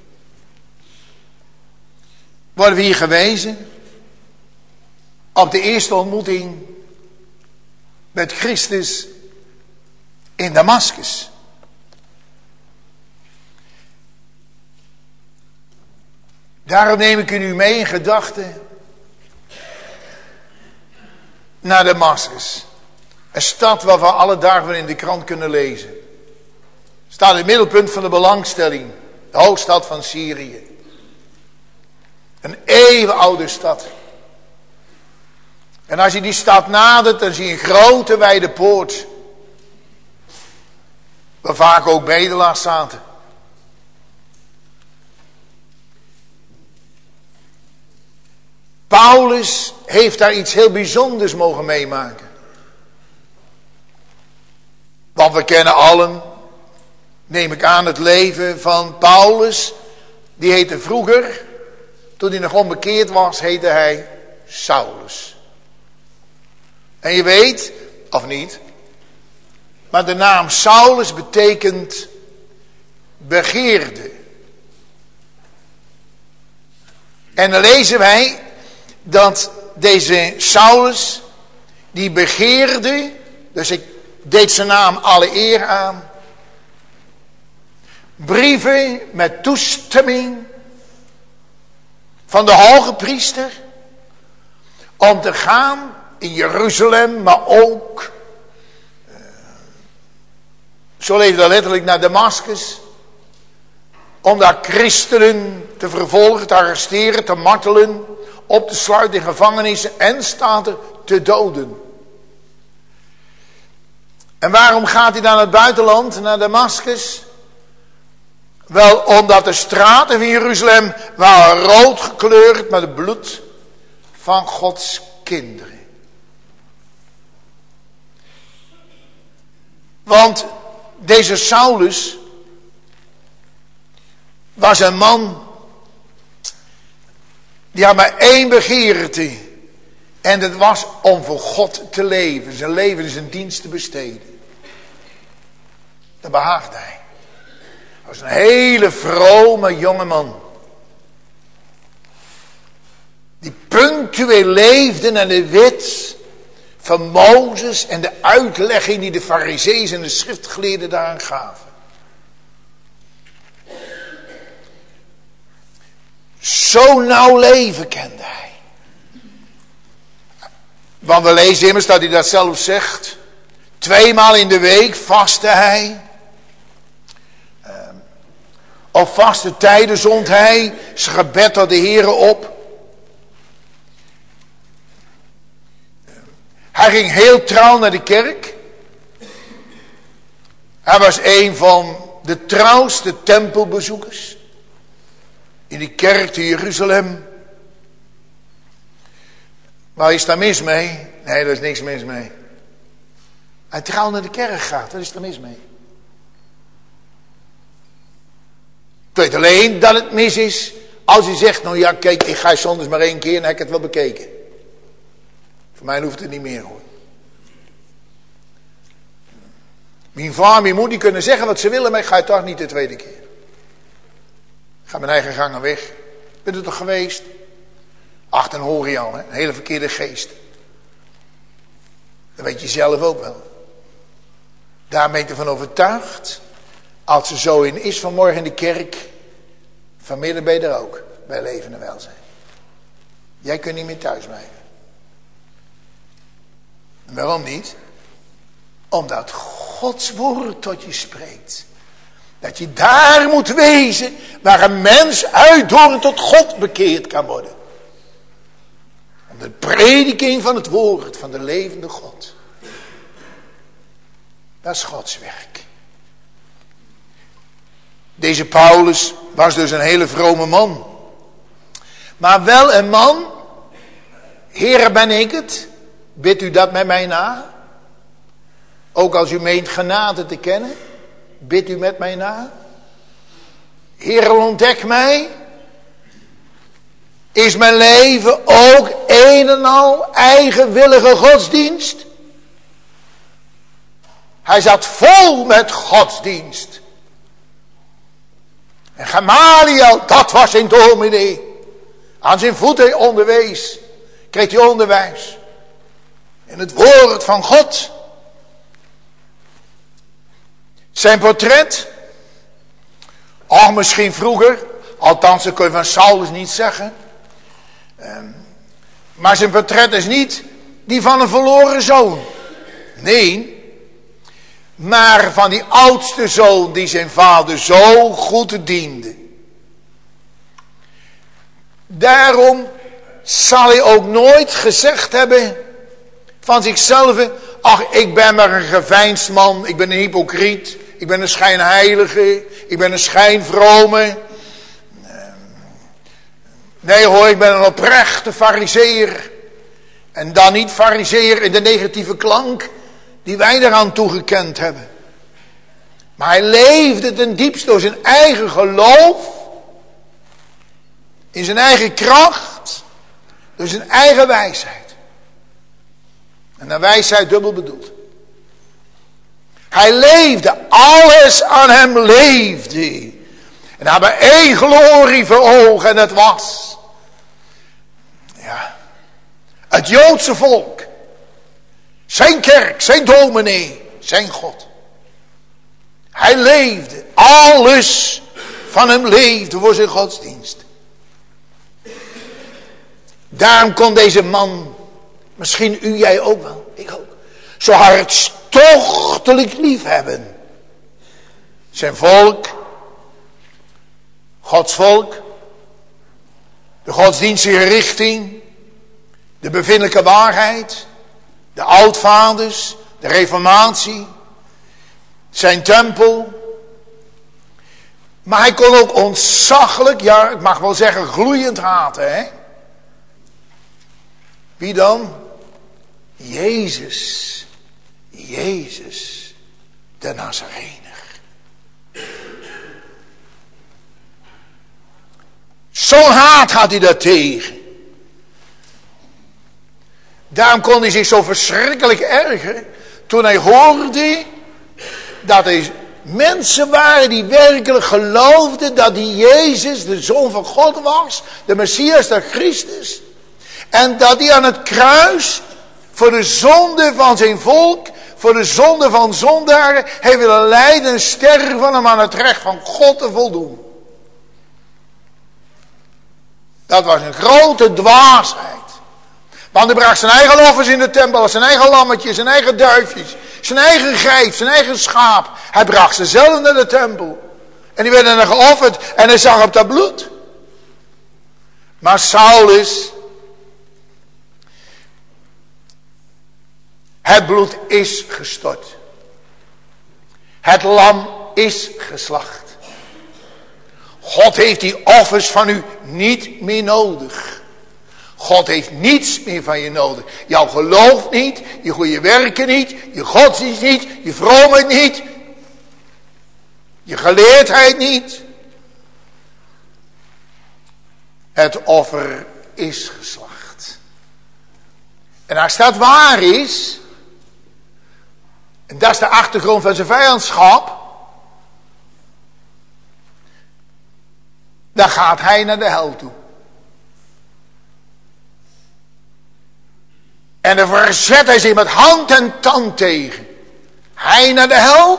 worden we hier gewezen op de eerste ontmoeting met Christus in Damascus. Daarom neem ik u mee in gedachten naar Damascus. Een stad waarvan we alle dagen in de krant kunnen lezen. Staat in het middelpunt van de belangstelling. De hoofdstad van Syrië. Een eeuwenoude stad. En als je die stad nadert, dan zie je een grote wijde poort. Waar vaak ook bedelaars zaten. Paulus heeft daar iets heel bijzonders mogen meemaken. Want we kennen allen, neem ik aan, het leven van Paulus. Die heette vroeger, toen hij nog onbekeerd was, heette hij Saulus. En je weet, of niet, maar de naam Saulus betekent begeerde. En dan lezen wij dat deze Saulus, die begeerde, dus ik deed zijn naam alle eer aan, brieven met toestemming van de hoge priester om te gaan in Jeruzalem, maar ook, zo leefde dat letterlijk, naar Damascus, om daar christenen te vervolgen, te arresteren, te martelen, op te sluiten in gevangenissen en staat er te doden. En waarom gaat hij dan naar het buitenland, naar Damascus? Wel, omdat de straten van Jeruzalem waren rood gekleurd met het bloed van Gods kinderen. Want deze Saulus was een man die had maar één begeerte. En dat was om voor God te leven. Zijn leven in zijn dienst te besteden. Dat behaagde hij. Hij was een hele vrome jongeman. Die punctueel leefde naar de wet van Mozes en de uitlegging die de Farizeeën en de schriftgeleerden daaraan gaven. Zo'n nauw leven kende hij. Want we lezen immers dat hij dat zelf zegt. Tweemaal in de week vastte hij. Uh, op vaste tijden zond hij zijn gebed tot de Heere op. Hij ging heel trouw naar de kerk. Hij was een van de trouwste tempelbezoekers. In die kerk te Jeruzalem. Waar is daar mis mee? Nee, daar is niks mis mee. Hij trouw naar de kerk gaat, daar is er mis mee. Ik weet alleen dat het mis is als hij zegt, nou ja, kijk, ik ga zondags maar één keer en heb ik het wel bekeken. Voor mij hoeft het niet meer hoor. Mijn vader, mijn moeder, die kunnen zeggen wat ze willen, maar ik ga het toch niet de tweede keer. Ik ga mijn eigen gangen weg. Ik ben er toch geweest? Ach, dan hoor je al, hè? Een hele verkeerde geest. Dat weet je zelf ook wel. Daar ben je ervan overtuigd. Als ze zo in is vanmorgen in de kerk. Vanmiddag ben je er ook. Bij leven en welzijn. Jij kunt niet meer thuis blijven. En waarom niet? Omdat Gods woord tot je spreekt. Dat je daar moet wezen waar een mens uit door en tot God bekeerd kan worden. Om de prediking van het woord van de levende God. Dat is Gods werk. Deze Paulus was dus een hele vrome man. Maar wel een man. Heere, ben ik het? Bidt u dat met mij na? Ook als u meent genade te kennen. Bidt u met mij na? Heere, ontdek mij. Is mijn leven ook een en al eigenwillige godsdienst? Hij zat vol met godsdienst. En Gamaliel, dat was zijn dominee. Aan zijn voeten onderwees. Kreeg hij onderwijs. In het woord van God. Zijn portret. Oh, misschien vroeger. Althans, dat kun je van Saulus niet zeggen. Um, maar zijn portret is niet die van een verloren zoon. Nee. Maar van die oudste zoon die zijn vader zo goed diende. Daarom zal hij ook nooit gezegd hebben van zichzelf: ach, ik ben maar een geveinsd man, ik ben een hypocriet, ik ben een schijnheilige, ik ben een schijnvrome. Nee hoor, ik ben een oprechte farizeer. En dan niet farizeer in de negatieve klank die wij eraan toegekend hebben. Maar hij leefde ten diepste door zijn eigen geloof. In zijn eigen kracht. Door zijn eigen wijsheid. En de wijsheid dubbel bedoeld. Hij leefde, alles aan hem leefde. En hij had maar één glorie voor ogen en het was. Ja. Het Joodse volk. Zijn kerk, zijn dominee, zijn God. Hij leefde, alles van hem leefde voor zijn godsdienst. Daarom kon deze man, misschien u, jij ook wel, ik ook, zo hartstochtelijk lief hebben. Zijn volk, Gods volk, de godsdienstige richting, de bevindelijke waarheid, de oudvaders, de reformatie, zijn tempel. Maar hij kon ook ontzaglijk, ja, ik mag wel zeggen gloeiend haten, hè? Wie dan? Jezus. Jezus, de Nazarener. Zo'n haat had hij daar tegen. Daarom kon hij zich zo verschrikkelijk ergeren toen hij hoorde dat hij mensen waren die werkelijk geloofden dat die Jezus de Zoon van God was. De Messias, de Christus. En dat hij aan het kruis voor de zonde van zijn volk, voor de zonde van zondaren, heeft willen lijden en sterven om aan het recht van God te voldoen. Dat was een grote dwaasheid. Want hij bracht zijn eigen offers in de tempel, zijn eigen lammetjes, zijn eigen duifjes, zijn eigen geit, zijn eigen schaap. Hij bracht ze zelf naar de tempel. En die werden er geofferd en hij zag op dat bloed. Maar Saulus, het bloed is gestort. Het lam is geslacht. God heeft die offers van u niet meer nodig. God heeft niets meer van je nodig. Jouw geloof niet, je goede werken niet, je godsdienst niet, je vroomheid niet, je geleerdheid niet. Het offer is geslacht. En als dat waar is, en dat is de achtergrond van zijn vijandschap, dan gaat hij naar de hel toe. En dan verzet hij zich met hand en tand tegen. Hij naar de hel?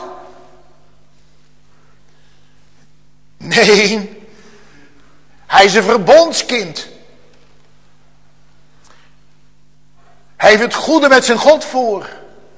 Nee, hij is een verbondskind. Hij heeft het goede met zijn God voor.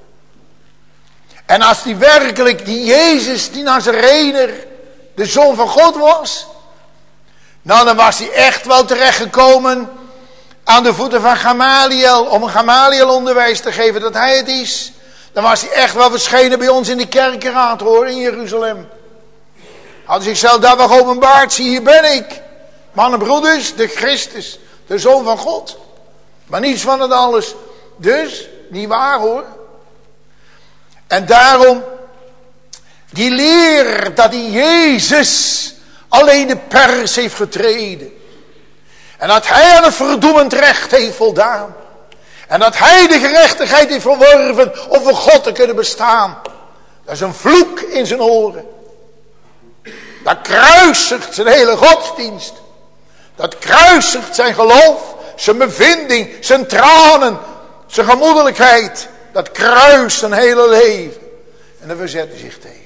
En als die werkelijk, die Jezus, die Nazarener, de Zoon van God was, nou dan was hij echt wel terechtgekomen aan de voeten van Gamaliel, om een Gamaliel onderwijs te geven dat hij het is. Dan was hij echt wel verschenen bij ons in de kerkenraad, hoor, in Jeruzalem. Had hij zichzelf daar wel openbaard, zie, hier ben ik. Mannen, broeders, de Christus, de Zoon van God. Maar niets van het alles. Dus, niet waar hoor. En daarom, die leer dat die Jezus alleen de pers heeft getreden. En dat hij aan het verdoemend recht heeft voldaan. En dat hij de gerechtigheid heeft verworven om voor God te kunnen bestaan. Dat is een vloek in zijn oren. Dat kruisigt zijn hele godsdienst. Dat kruisigt zijn geloof, zijn bevinding, zijn tranen, zijn gemoedelijkheid. Dat kruist zijn hele leven. En daar verzet hij zich tegen.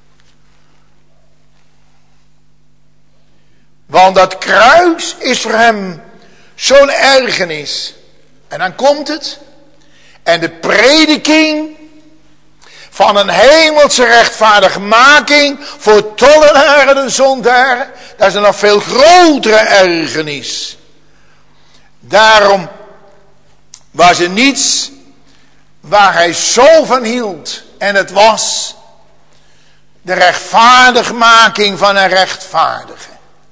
Want dat kruis is voor hem zo'n ergernis. En dan komt het. En de prediking van een hemelse rechtvaardigmaking voor tollenaren en zondaren, dat is een nog veel grotere ergernis. Daarom was er niets waar hij zo van hield. En het was de rechtvaardigmaking van een rechtvaardige.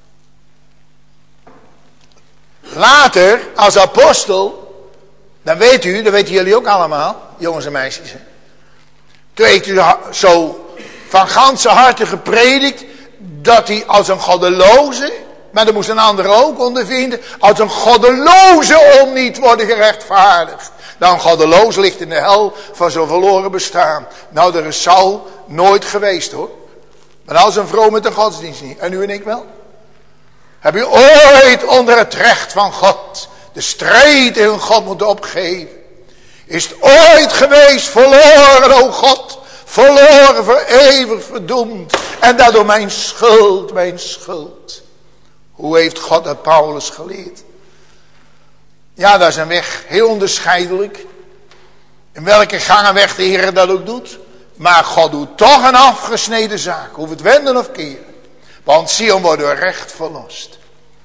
Later, als apostel, dan weet u, dat weten jullie ook allemaal, jongens en meisjes. Hè? Toen heeft u zo van ganse harte gepredikt, dat hij als een goddeloze, maar er moest een ander ook ondervinden, als een goddeloze om niet worden gerechtvaardigd. Nou, een goddeloze ligt in de hel van zo'n verloren bestaan. Nou, er is Saul nooit geweest hoor. Maar als een vrouw met de godsdienst niet. En u en ik wel. Heb je ooit onder het recht van God de strijd in God moeten opgeven? Is het ooit geweest verloren, o God, verloren, voor eeuwig verdoemd. En dat door mijn schuld, mijn schuld. Hoe heeft God dat Paulus geleerd? Ja, dat is een weg, heel onderscheidelijk. In welke gangenweg de Heer dat ook doet. Maar God doet toch een afgesneden zaak, hoef het wenden of keren. Want Sion wordt door recht verlost.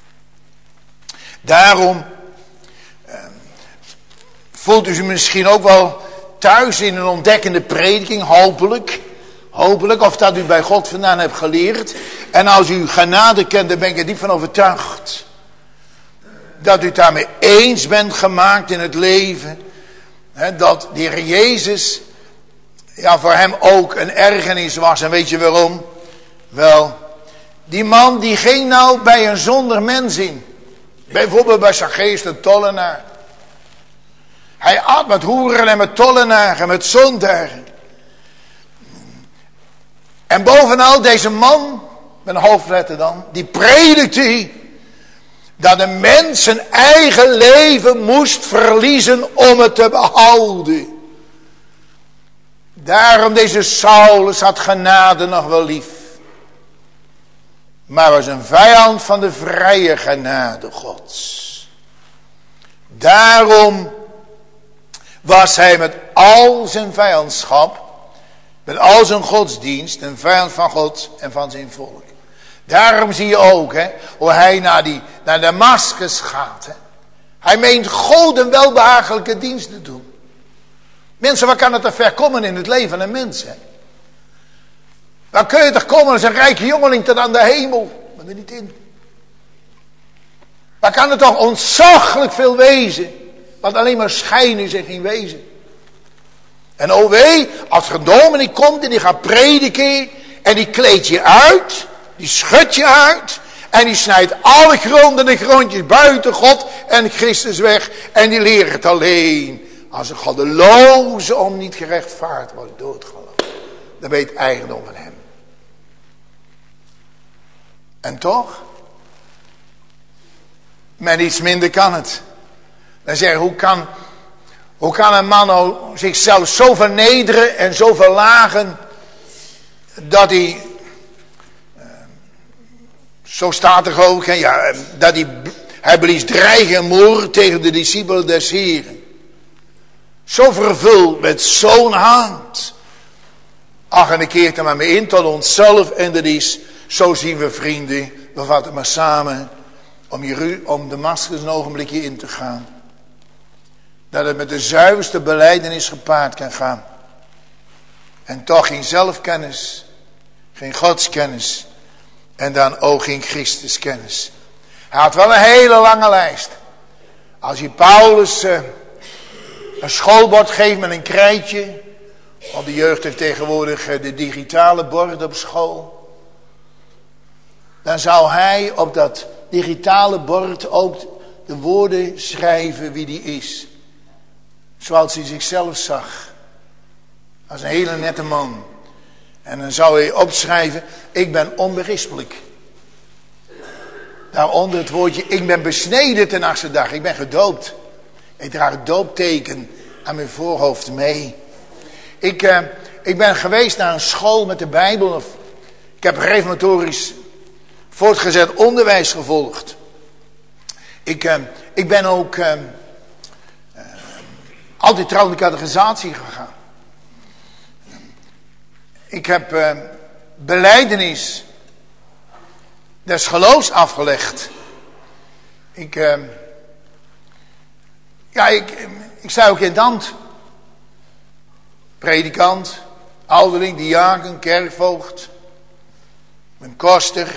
Daarom eh, voelt u zich misschien ook wel thuis in een ontdekkende prediking, hopelijk. Hopelijk, of dat u bij God vandaan hebt geleerd. En als u genade kent, dan ben ik er diep van overtuigd. Dat u het daarmee eens bent gemaakt in het leven. Hè, dat de Heer Jezus, ja, voor hem ook een ergernis was. En weet je waarom? Wel, die man die ging nou bij een zonder mens in. Bijvoorbeeld bij Zacchaeus de tollenaar. Hij at met hoeren en met tollenaren en met zondaren. En bovenal deze man, met een hoofdletter dan, die predikte dat een mens zijn eigen leven moest verliezen om het te behouden. Daarom deze Saulus had genade nog wel lief. Maar was een vijand van de vrije genade Gods. Daarom was hij met al zijn vijandschap, met al zijn godsdienst, een vijand van God en van zijn volk. Daarom zie je ook, hè, hoe hij naar, die, naar Damascus gaat. Hè. Hij meent God een welbehagelijke dienst te doen. Mensen, waar kan het er ver komen in het leven van een mens? Hè? Waar kun je toch komen als een rijke jongeling tot aan de hemel? Maar er niet in. Waar kan het toch ontzaglijk veel wezen? Wat alleen maar schijn is en geen wezen. En o wee, als er een dominee komt en die gaat prediken en die kleedt je uit, die schudt je uit en die snijdt alle gronden en grondjes buiten God en Christus weg en die leert het alleen. Als een goddeloze om niet gerechtvaardigd wordt doodgelopen, dan weet het eigendom van hem. En toch, met iets minder kan het. Dan zeg je, hoe kan, hoe kan een man nou zichzelf zo vernederen en zo verlagen, dat hij, uh, zo staat er ook, hè, ja, dat hij, hij blies dreigen en moord tegen de discipelen des Heren. Zo vervuld met zo'n haat. Ach, en ik keert er maar mee in tot onszelf. En dat is, zo zien we vrienden, we vatten maar samen om, Jeru- om Damascus een ogenblikje in te gaan. Dat het met de zuiverste belijdenis gepaard kan gaan. En toch geen zelfkennis, geen godskennis en dan ook geen Christuskennis. Hij had wel een hele lange lijst. Als je Paulus uh, een schoolbord geeft met een krijtje, want de jeugd heeft tegenwoordig uh, de digitale bord op school, dan zou hij op dat digitale bord ook de woorden schrijven wie die is. Zoals hij zichzelf zag. Als een hele nette man. En dan zou hij opschrijven, ik ben onberispelijk. Daaronder het woordje, ik ben besneden ten achtste dag. Ik ben gedoopt. Ik draag het doopteken aan mijn voorhoofd mee. Ik, uh, ik ben geweest naar een school met de Bijbel. Of, ik heb reformatorisch voortgezet onderwijs gevolgd. Ik, uh, ik ben ook uh, uh, altijd trouw in de catechisatie gegaan. Ik heb uh, belijdenis des geloofs afgelegd. Ik, uh, ja, ik, ik sta ook in het ambt. Predikant, ouderling, diaken, kerkvoogd. Mijn koster.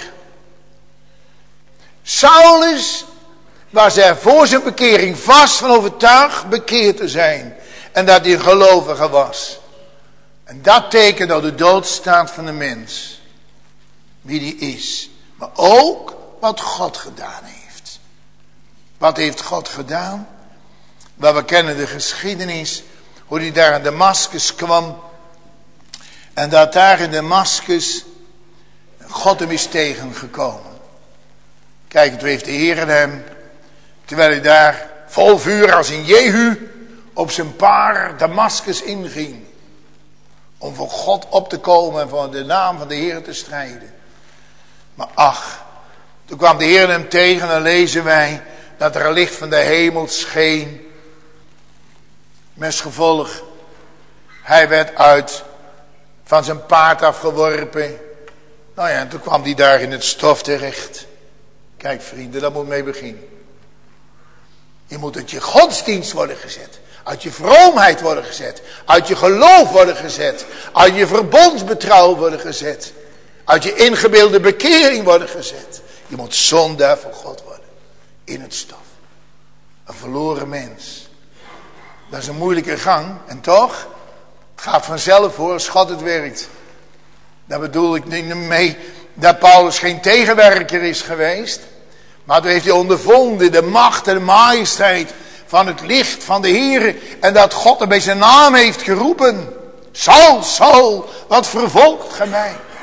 Saulus was er voor zijn bekering vast van overtuigd bekeerd te zijn. En dat hij een gelovige was. En dat tekent dat de doodstaat van de mens. Wie die is. Maar ook wat God gedaan heeft. Wat heeft God gedaan? Wel, we kennen de geschiedenis. Hoe hij daar in Damascus kwam. En dat daar in Damascus God hem is tegengekomen. Kijk, toen heeft de Heer hem, terwijl hij daar vol vuur als een Jehu op zijn paard Damascus inging. Om voor God op te komen en voor de naam van de Heer te strijden. Maar ach, toen kwam de Heer hem tegen en dan lezen wij dat er een licht van de hemel scheen. Met gevolg, hij werd uit van zijn paard afgeworpen. Nou ja, en toen kwam hij daar in het stof terecht. Kijk vrienden, daar moet mee beginnen. Je moet uit je godsdienst worden gezet. Uit je vroomheid worden gezet. Uit je geloof worden gezet. Uit je verbondsbetrouw worden gezet. Uit je ingebeelde bekering worden gezet. Je moet zondaar voor God worden. In het stof. Een verloren mens. Dat is een moeilijke gang. En toch, het gaat vanzelf hoor, als God het werkt. Daar bedoel ik niet mee dat Paulus geen tegenwerker is geweest. Maar toen heeft hij ondervonden de macht en de majesteit van het licht van de Heer. En dat God hem bij zijn naam heeft geroepen. Saul, Saul, wat vervolgt gij mij?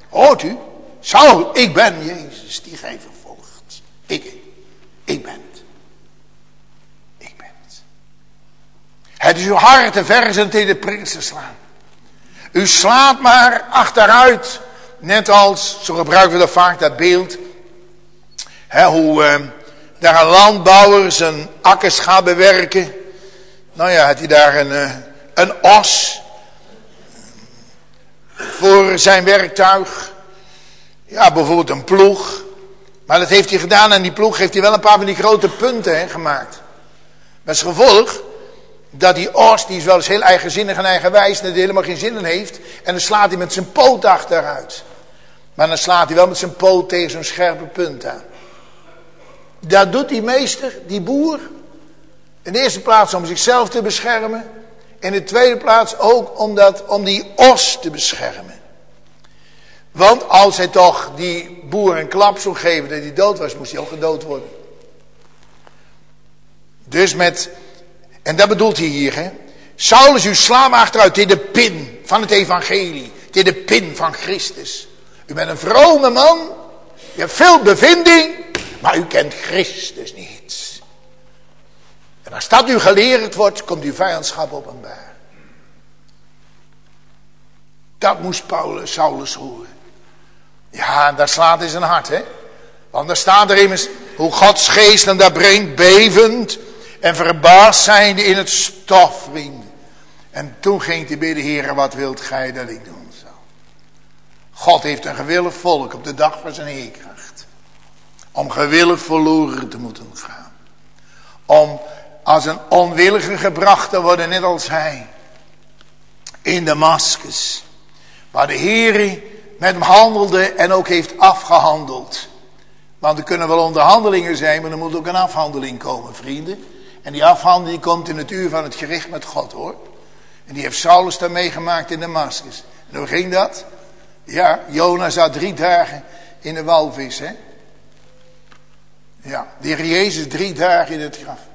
Hoort u? Saul, ik ben Jezus die gij vervolgt. Ik, ik ben het. Ik ben het. Het is uw hart te verzen tegen de prins te slaan. U slaat maar achteruit. Net als, zo gebruiken we dat vaak, dat beeld. Hè, hoe eh, daar een landbouwer zijn akkers gaat bewerken. Nou ja, had hij daar een, uh, een os voor zijn werktuig. Ja, bijvoorbeeld een ploeg. Maar dat heeft hij gedaan en die ploeg heeft hij wel een paar van die grote punten hè, gemaakt. Met als gevolg dat die os, die is wel eens heel eigenzinnig en eigenwijs, dat hij helemaal geen zin in heeft. En dan slaat hij met zijn poot achteruit. Maar dan slaat hij wel met zijn poot tegen zo'n scherpe punt aan. Dat doet die meester, die boer. In de eerste plaats om zichzelf te beschermen. In de tweede plaats ook om, dat, om die os te beschermen. Want als hij toch die boer een klap zou geven dat hij dood was, moest hij ook gedood worden. Dus met, en dat bedoelt hij hier, hè. Saulus, u slaat me achteruit, dit de pin van het evangelie. Dit de pin van Christus. U bent een vrome man, u hebt veel bevinding, maar u kent Christus niet. En als dat u geleerd wordt, komt uw vijandschap openbaar. Dat moest Paulus, Saulus horen. Ja, en daar slaat in zijn hart, hè. Want daar staat er immers hoe Gods geest hem daar brengt, bevend en verbaasd zijnde in het stof, vrienden. En toen ging hij bij de Heer, wat wilt gij dat ik doen zal? God heeft een gewillig volk op de dag van zijn heerkracht. Om gewillig verloren te moeten gaan. Om als een onwillige gebracht te worden, net als hij. In Damascus. Waar de Heer met hem handelde en ook heeft afgehandeld. Want er kunnen wel onderhandelingen zijn, maar er moet ook een afhandeling komen, vrienden. En die afhandeling komt in het uur van het gericht met God, hoor. En die heeft Saulus daar meegemaakt in Damascus. En hoe ging dat? Ja, Jona zat drie dagen in de walvis, hè. Ja, de Heer Jezus drie dagen in het graf.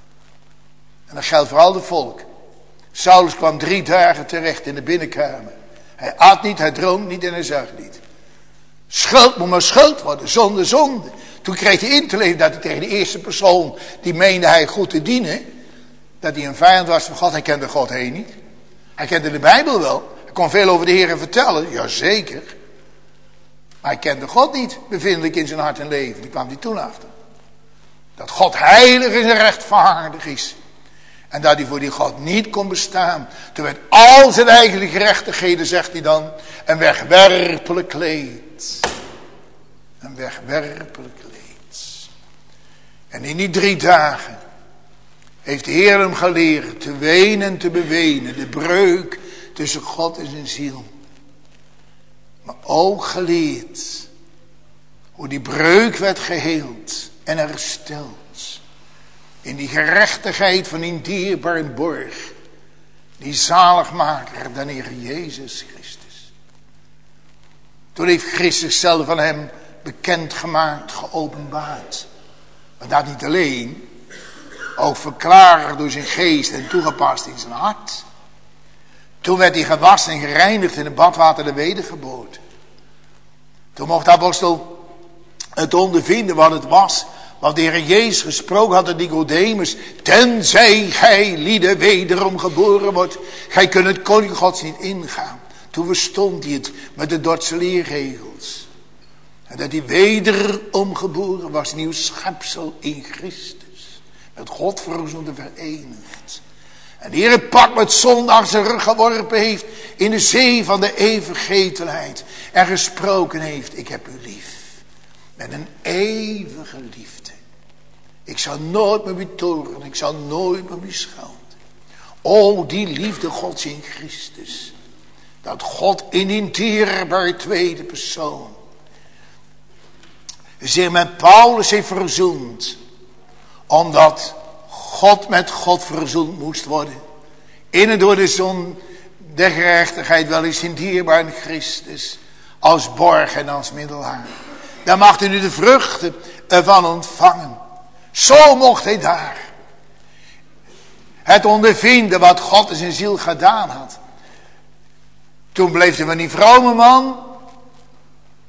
En dat geldt voor al het volk. Saulus kwam drie dagen terecht in de binnenkamer. Hij at niet, hij dronk niet en hij zag niet. Schuld moet maar schuld worden, zonde, zonde. Toen kreeg hij in te leven dat hij tegen de eerste persoon, die meende hij goed te dienen, dat hij een vijand was van God. Hij kende God heen niet. Hij kende de Bijbel wel. Hij kon veel over de Heer vertellen, jazeker. Maar hij kende God niet, bevindelijk in zijn hart en leven. Die kwam hij toen achter. Dat God heilig en rechtvaardig is. En dat hij voor die God niet kon bestaan. Toen werd al zijn eigen gerechtigheden, zegt hij dan, een wegwerpelijk kleed. Een wegwerpelijk kleed. En in die drie dagen heeft de Heer hem geleerd te wenen en te bewenen. De breuk tussen God en zijn ziel. Maar ook geleerd hoe die breuk werd geheeld en hersteld. In die gerechtigheid van die dierbare borg. Die zaligmaker, dan Heer Jezus Christus. Toen heeft Christus zelf van hem bekendgemaakt, geopenbaard. Maar dat niet alleen. Ook verklaard door zijn geest en toegepast in zijn hart. Toen werd hij gewassen en gereinigd in het badwater de wedergeboorte. Toen mocht de apostel het ondervinden wat het was. Want de Heer Jezus gesproken had aan Nicodemus. Tenzij gij lieden wederom geboren wordt. Gij kunt het koninkrijk Gods niet ingaan. Toen verstond hij het met de Dordtse leerregels. En dat hij wederom geboren was. Nieuw schepsel in Christus. Met God verzoend en verenigd. En de Heer pak met zonde achter zijn rug geworpen heeft. In de zee van de eeuwigheid. En gesproken heeft. Ik heb u lief. Met een eeuwige liefde. Ik zal nooit meer u toornen. Ik zal nooit meer u schelden. O, die liefde Gods in Christus. Dat God in die dierbare tweede persoon zich met Paulus heeft verzoend. Omdat God met God verzoend moest worden. In en door de zon der gerechtigheid wel eens in dierbare Christus. Als borg en als middelaar. Daar mag hij nu de vruchten ervan ontvangen. Zo mocht hij daar het ondervinden wat God in zijn ziel gedaan had. Toen bleef hij van die vrome man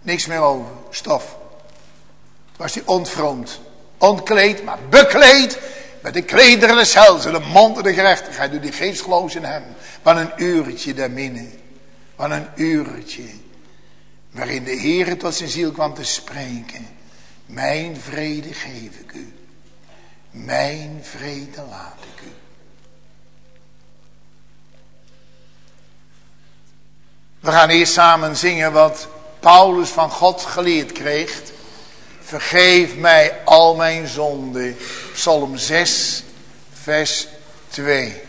Niks meer over. Stof. Was hij ontvroomd. Ontkleed, maar bekleed met de klederen des heils en de mond de gerechtigheid door die geestgeloos in hem. Wat een uurtje daarbinnen. Wat een uurtje. Waarin de Heer tot zijn ziel kwam te spreken. Mijn vrede geef ik u. Mijn vrede laat ik u. We gaan eerst samen zingen wat Paulus van God geleerd kreeg. Vergeef mij al mijn zonden. Psalm zes, vers twee.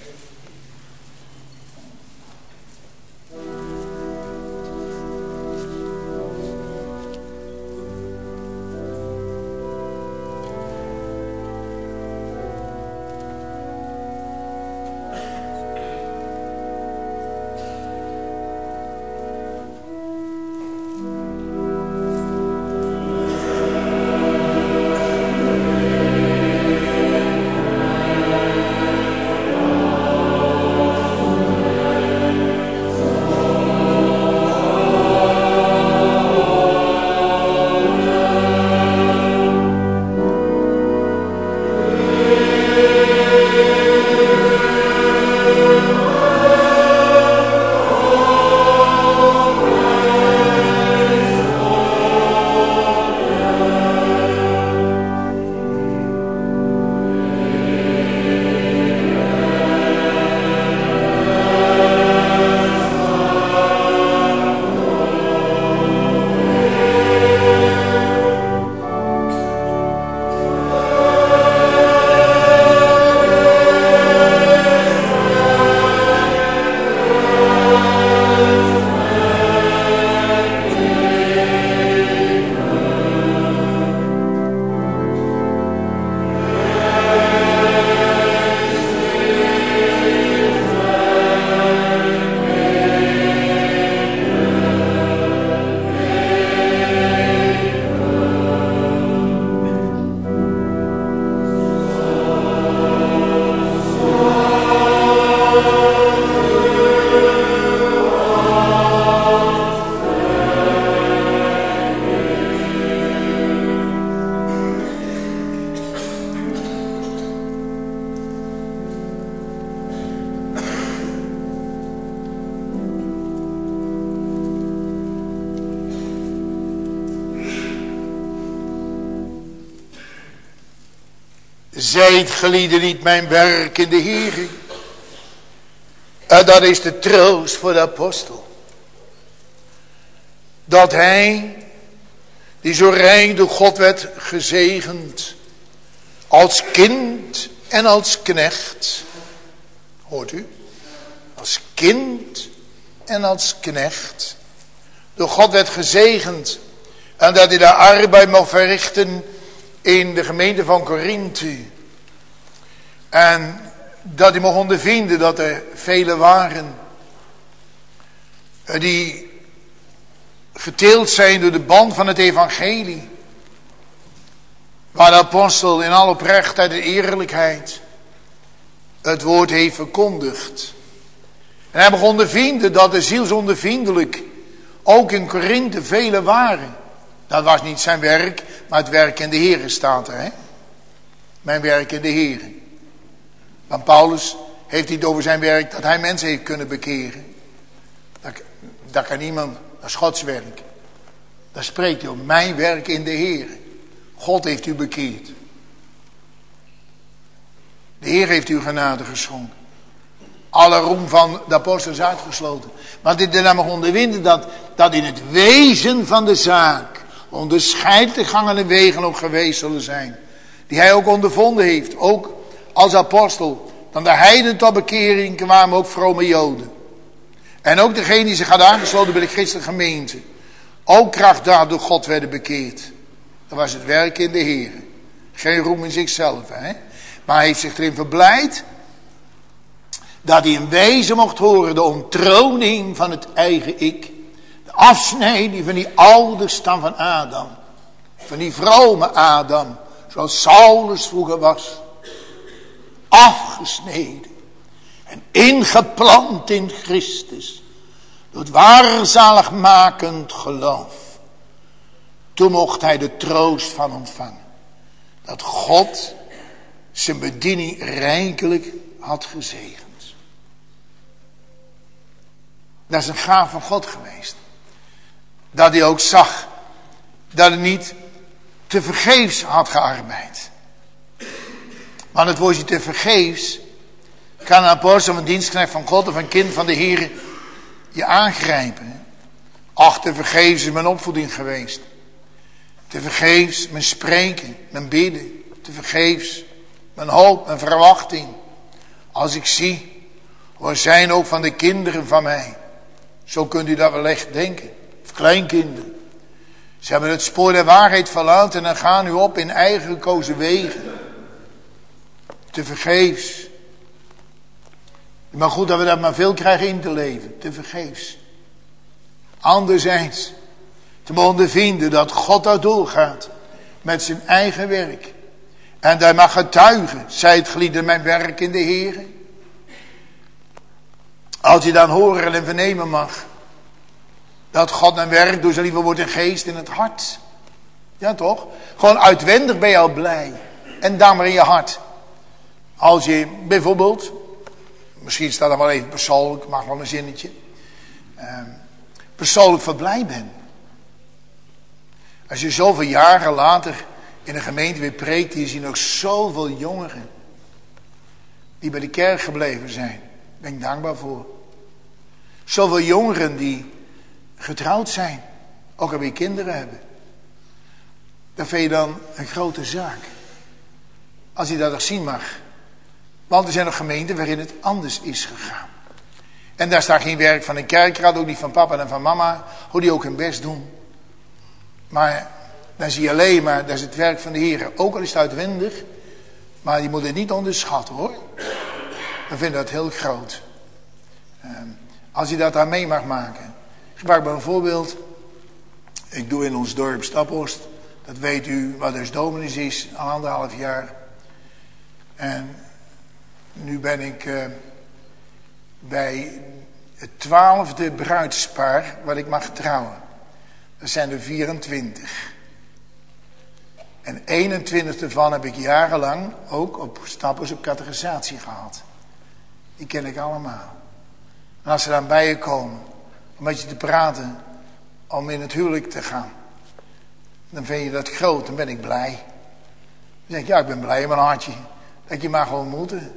Zijt gelieden niet mijn werk in de Heer. En dat is de troost voor de apostel. Dat hij, die zo rijk door God werd gezegend, als kind en als knecht, hoort u, als kind en als knecht, door God werd gezegend, en dat hij de arbeid mocht verrichten in de gemeente van Korinthe. En dat hij mocht ondervinden dat er velen waren die geteeld zijn door de band van het evangelie. Waar de apostel in alle oprechtheid en eerlijkheid het woord heeft verkondigd. En hij begon te vinden dat er zielsondervindelijk ook in Korinthe velen waren. Dat was niet zijn werk, maar het werk in de Heere staat er. Hè? Mijn werk in de Heere. Want Paulus heeft niet over zijn werk dat hij mensen heeft kunnen bekeren. Dat, dat kan niemand, dat is Gods werk. Daar spreekt hij om mijn werk in de Heere. God heeft u bekeerd. De Heer heeft u genade geschonken. Alle roem van de apostelen is uitgesloten. Maar dit er mag ondervinden dat, dat in het wezen van de zaak onderscheidende gangen en wegen ook geweest zullen zijn. Die hij ook ondervonden heeft. Ook als apostel. Dan de heiden tot bekering kwamen ook vrome Joden. En ook degenen die zich hadden aangesloten bij de christelijke gemeente. Ook krachtdaad door God werden bekeerd. Dat was het werk in de Heer. Geen roem in zichzelf. Hè? Maar hij heeft zich erin verblijd. Dat hij in wezen mocht horen de onttroning van het eigen ik. De afsnijding van die oude stam van Adam. Van die vrome Adam. Zoals Saulus vroeger was. Afgesneden. En ingeplant in Christus. Door het waarzaligmakend geloof. Toen mocht hij de troost van ontvangen. Dat God zijn bediening rijkelijk had gezegend. Dat is een gaaf van God geweest. Dat hij ook zag dat hij niet te vergeefs had gearbeid. Want het woordje te vergeefs kan een apostel of een dienstknecht van God of een kind van de Heer je aangrijpen. Ach, te vergeefs is mijn opvoeding geweest. Te vergeefs mijn spreken, mijn bidden. Te vergeefs mijn hoop, mijn verwachting. Als ik zie, waar zijn ook van de kinderen van mij. Zo kunt u dat wel echt denken. Of kleinkinderen. Ze hebben het spoor der waarheid verlaten en dan gaan u op in eigen gekozen wegen. Te vergeefs. Maar goed dat we dat maar veel krijgen in te leven. Te vergeefs. Anderzijds te mogen vinden dat God daar doorgaat met zijn eigen werk. En hij mag getuigen, zij het gelieden mijn werk in de Heer. Als je dan horen en vernemen mag dat God een werk door zijn lieve woord en geest in het hart. Ja toch? Gewoon uitwendig ben je al blij. En dan maar in je hart. Als je bijvoorbeeld, misschien staat er wel even persoonlijk, mag wel een zinnetje. Uh, persoonlijk verblijd bent. Als je zoveel jaren later in een gemeente weer preekt, die zien ook zoveel jongeren die bij de kerk gebleven zijn. Daar ben ik dankbaar voor. Zoveel jongeren die getrouwd zijn, ook alweer kinderen hebben. Dat vind je dan een grote zaak. Als je dat nog zien mag. Want er zijn nog gemeenten waarin het anders is gegaan. En daar staat geen werk van een kerkraad, ook niet van papa en van mama, hoe die ook hun best doen. Maar dan zie je alleen maar, dat is het werk van de Heer. Ook al is het uitwendig, maar je moet het niet onderschatten hoor. We vinden dat heel groot. Um, als je dat daar mee mag maken. Ik gebruik maar een voorbeeld. Ik doe in ons dorp Staphorst. Dat weet u wat dus dominees is, al anderhalf jaar. En nu ben ik uh, bij het twaalfde bruidspaar wat ik mag trouwen. Dat zijn er vierentwintig. En eenentwintig ervan heb ik jarenlang ook op Staphorst op catechisatie gehad. Die ken ik allemaal. En als ze dan bij je komen, om met je te praten, om in het huwelijk te gaan, dan vind je dat groot, dan ben ik blij. Dan denk ik, ja, ik ben blij in mijn hartje dat je mag ontmoeten.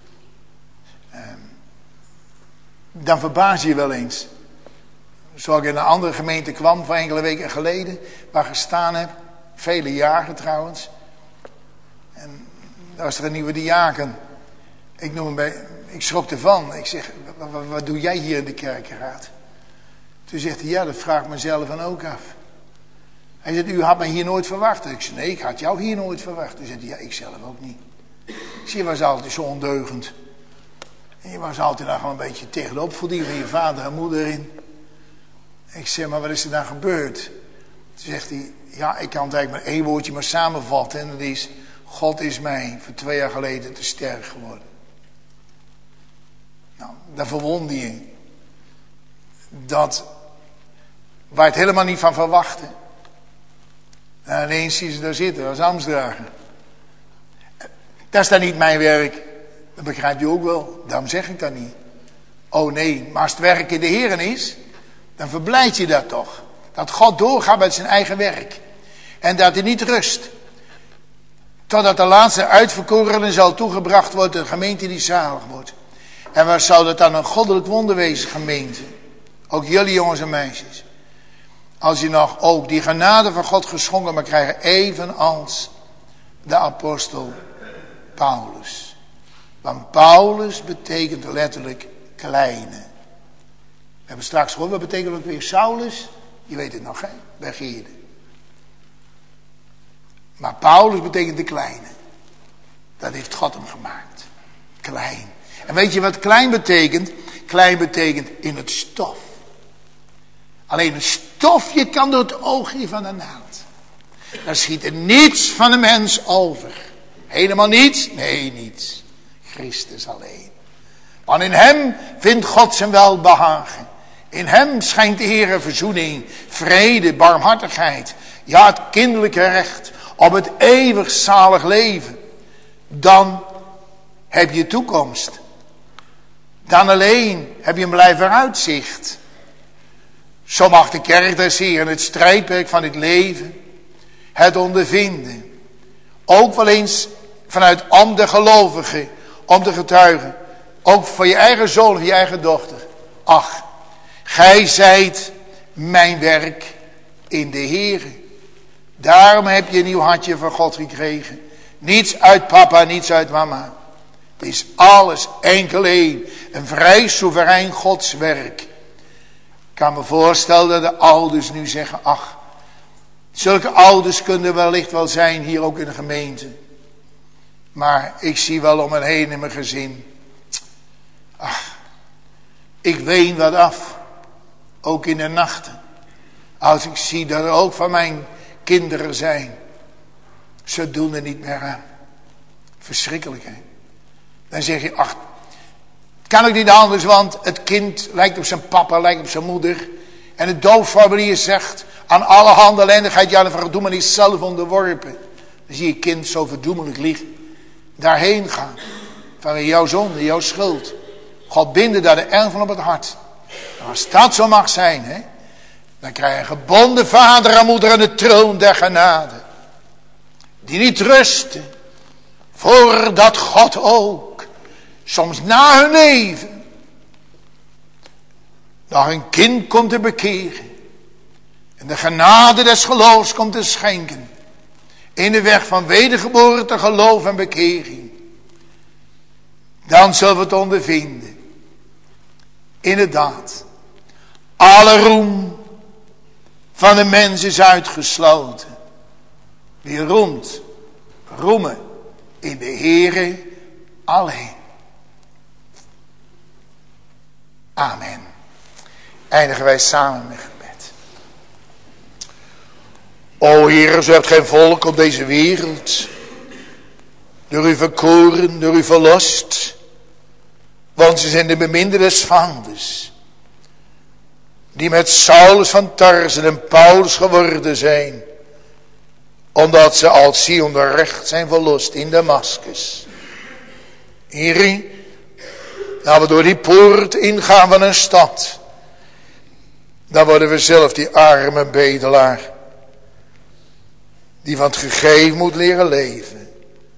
Dan verbaas je je wel eens. Zoals ik in een andere gemeente kwam van enkele weken geleden, waar ik gestaan heb, vele jaren trouwens. En daar was er een nieuwe diaken. Ik noem hem bij, ik schrok ervan. Ik zeg, wat, wat, wat doe jij hier in de kerkenraad? Toen zegt hij, ja, dat vraag ik mezelf dan ook af. Hij zegt, u had me hier nooit verwacht. Ik zei, nee, ik had jou hier nooit verwacht. Toen zegt hij, ja, ik zelf ook niet. Ik zie, je was altijd zo ondeugend. En je was altijd nog wel een beetje tegen de opvoeding van je vader en moeder in. Ik zeg, maar wat is er dan gebeurd? Toen zegt hij, ja, ik kan het eigenlijk maar één woordje maar samenvatten. En dat is, God is mij voor twee jaar geleden te sterk geworden. Nou, daar verwonder je. Dat, waar je het helemaal niet van verwachtte. En ineens zie je ze daar zitten als ambtsdrager. Dat is dan niet mijn werk. Dat begrijpt u ook wel. Daarom zeg ik dat niet. Oh nee, maar als het werk in de Heeren is, dan verblijd je dat toch. Dat God doorgaat met zijn eigen werk. En dat hij niet rust. Totdat de laatste uitverkorene zal toegebracht worden, de gemeente die zalig wordt. En waar zou dat dan een goddelijk wonder wezen, gemeente? Ook jullie jongens en meisjes. Als je nog ook die genade van God geschonken mag krijgen, evenals de apostel Paulus. Want Paulus betekent letterlijk kleine. We hebben straks gehoord, wat betekent ook weer Saulus? Je weet het nog, hè? Bij Geerde. Maar Paulus betekent de kleine. Dat heeft God hem gemaakt. Klein. En weet je wat klein betekent? Klein betekent in het stof. Alleen een stofje kan door het oogje van de naald. Daar schiet er niets van de mens over. Helemaal niets? Nee, niets. Christus alleen. Want in hem vindt God zijn welbehagen. In hem schijnt de Heere verzoening, vrede, barmhartigheid, ja, het kinderlijke recht op het eeuwig zalig leven, dan heb je toekomst. Dan alleen heb je een blij vooruitzicht. Zo mag de kerk des Heeren het strijdperk van het leven, het ondervinden, ook wel eens vanuit om de gelovigen, om te getuigen, ook voor je eigen zoon of je eigen dochter. Ach, gij zijt mijn werk in de Heere. Daarom heb je een nieuw hartje van God gekregen. Niets uit papa, niets uit mama. Het is alles enkel één. Een vrij soeverein Godswerk. Ik kan me voorstellen dat de ouders nu zeggen, ach, zulke ouders kunnen wellicht wel zijn hier ook in de gemeente. Maar ik zie wel om me heen in mijn gezin. Ach, ik ween wat af. Ook in de nachten. Als ik zie dat er ook van mijn kinderen zijn. Ze doen er niet meer aan. Verschrikkelijk, hè. Dan zeg je, ach, het kan ook niet anders, want het kind lijkt op zijn papa, lijkt op zijn moeder. En het doopformulier zegt, aan alle handen ellendigheid, ja, de verdoemenis is zelf onderworpen. Dan zie je kind zo verdoemelijk liggen. Daarheen gaan. Vanwege jouw zonde, jouw schuld. God binden daar de engel van op het hart. En als dat zo mag zijn, hè, dan krijg je een gebonden vader en moeder aan de troon der genade. Die niet rusten. Voordat God ook, soms na hun leven, nog een kind komt te bekeren. En de genade des geloofs komt te schenken. In de weg van wedergeboorte, geloof en bekering. Dan zullen we het ondervinden. Inderdaad. Alle roem van de mens is uitgesloten. Wie roemt, roemen in de Heere alleen. Amen. Eindigen wij samen met gebed. O Heer, zo hebt geen volk op deze wereld. Door u verkoren, door u verlost. Want ze zijn de beminde des vijanders. Die met Saulus van Tarsen en Paulus geworden zijn. Omdat ze als Sion de recht zijn verlost in Damaskus. Heer, laten we door die poort ingaan van een stad. Dan worden we zelf die arme bedelaar. Die van het gegeven moet leren leven.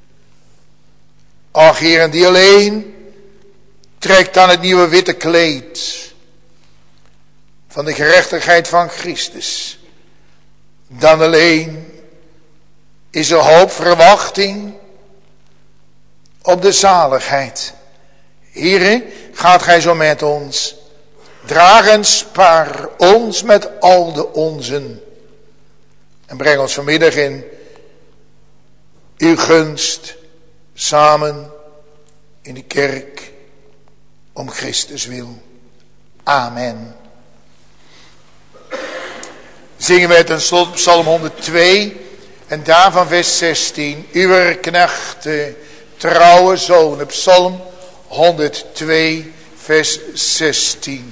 Ach Heer, en die alleen trekt aan het nieuwe witte kleed. Van de gerechtigheid van Christus. Dan alleen is er hoop, verwachting op de zaligheid. Heere, gaat gij zo met ons. Draag en spaar ons met al de onzen. En breng ons vanmiddag in uw gunst samen in de kerk om Christus wil. Amen. Zingen wij ten slotte Psalm honderdtwee en daarvan vers zestien. Uw knechten, trouwe zonen. Psalm honderdtwee vers zestien.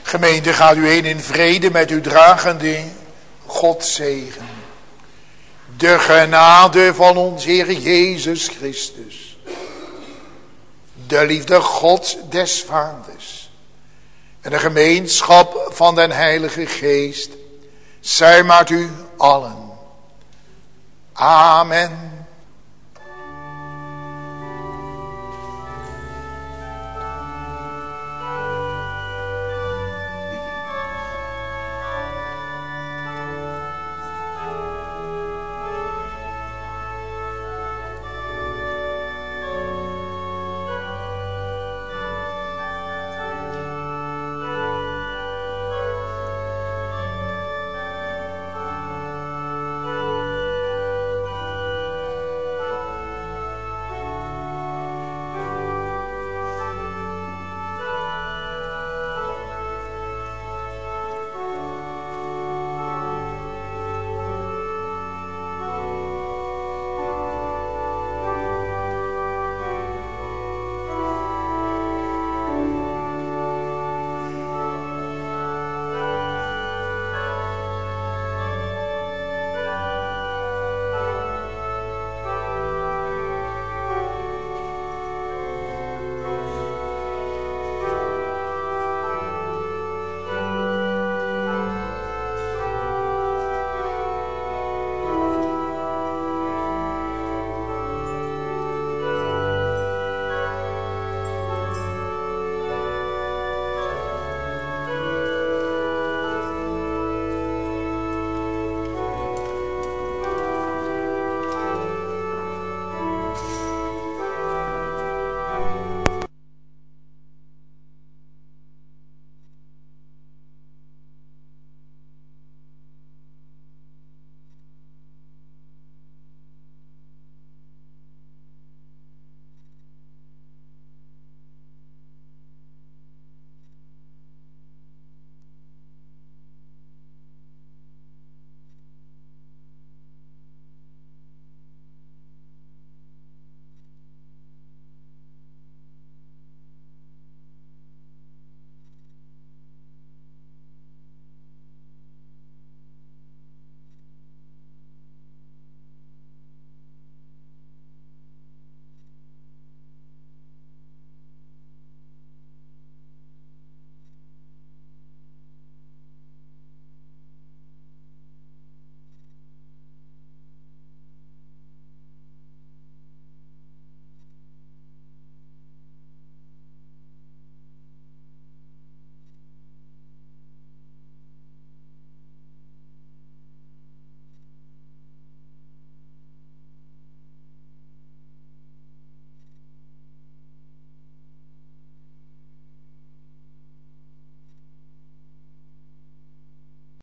Gemeente, gaat u heen in vrede met uw dragende Gods zegen. De genade van ons Heer Jezus Christus. De liefde Gods des Vaders. En de gemeenschap van den Heilige Geest. Zij met u allen. Amen.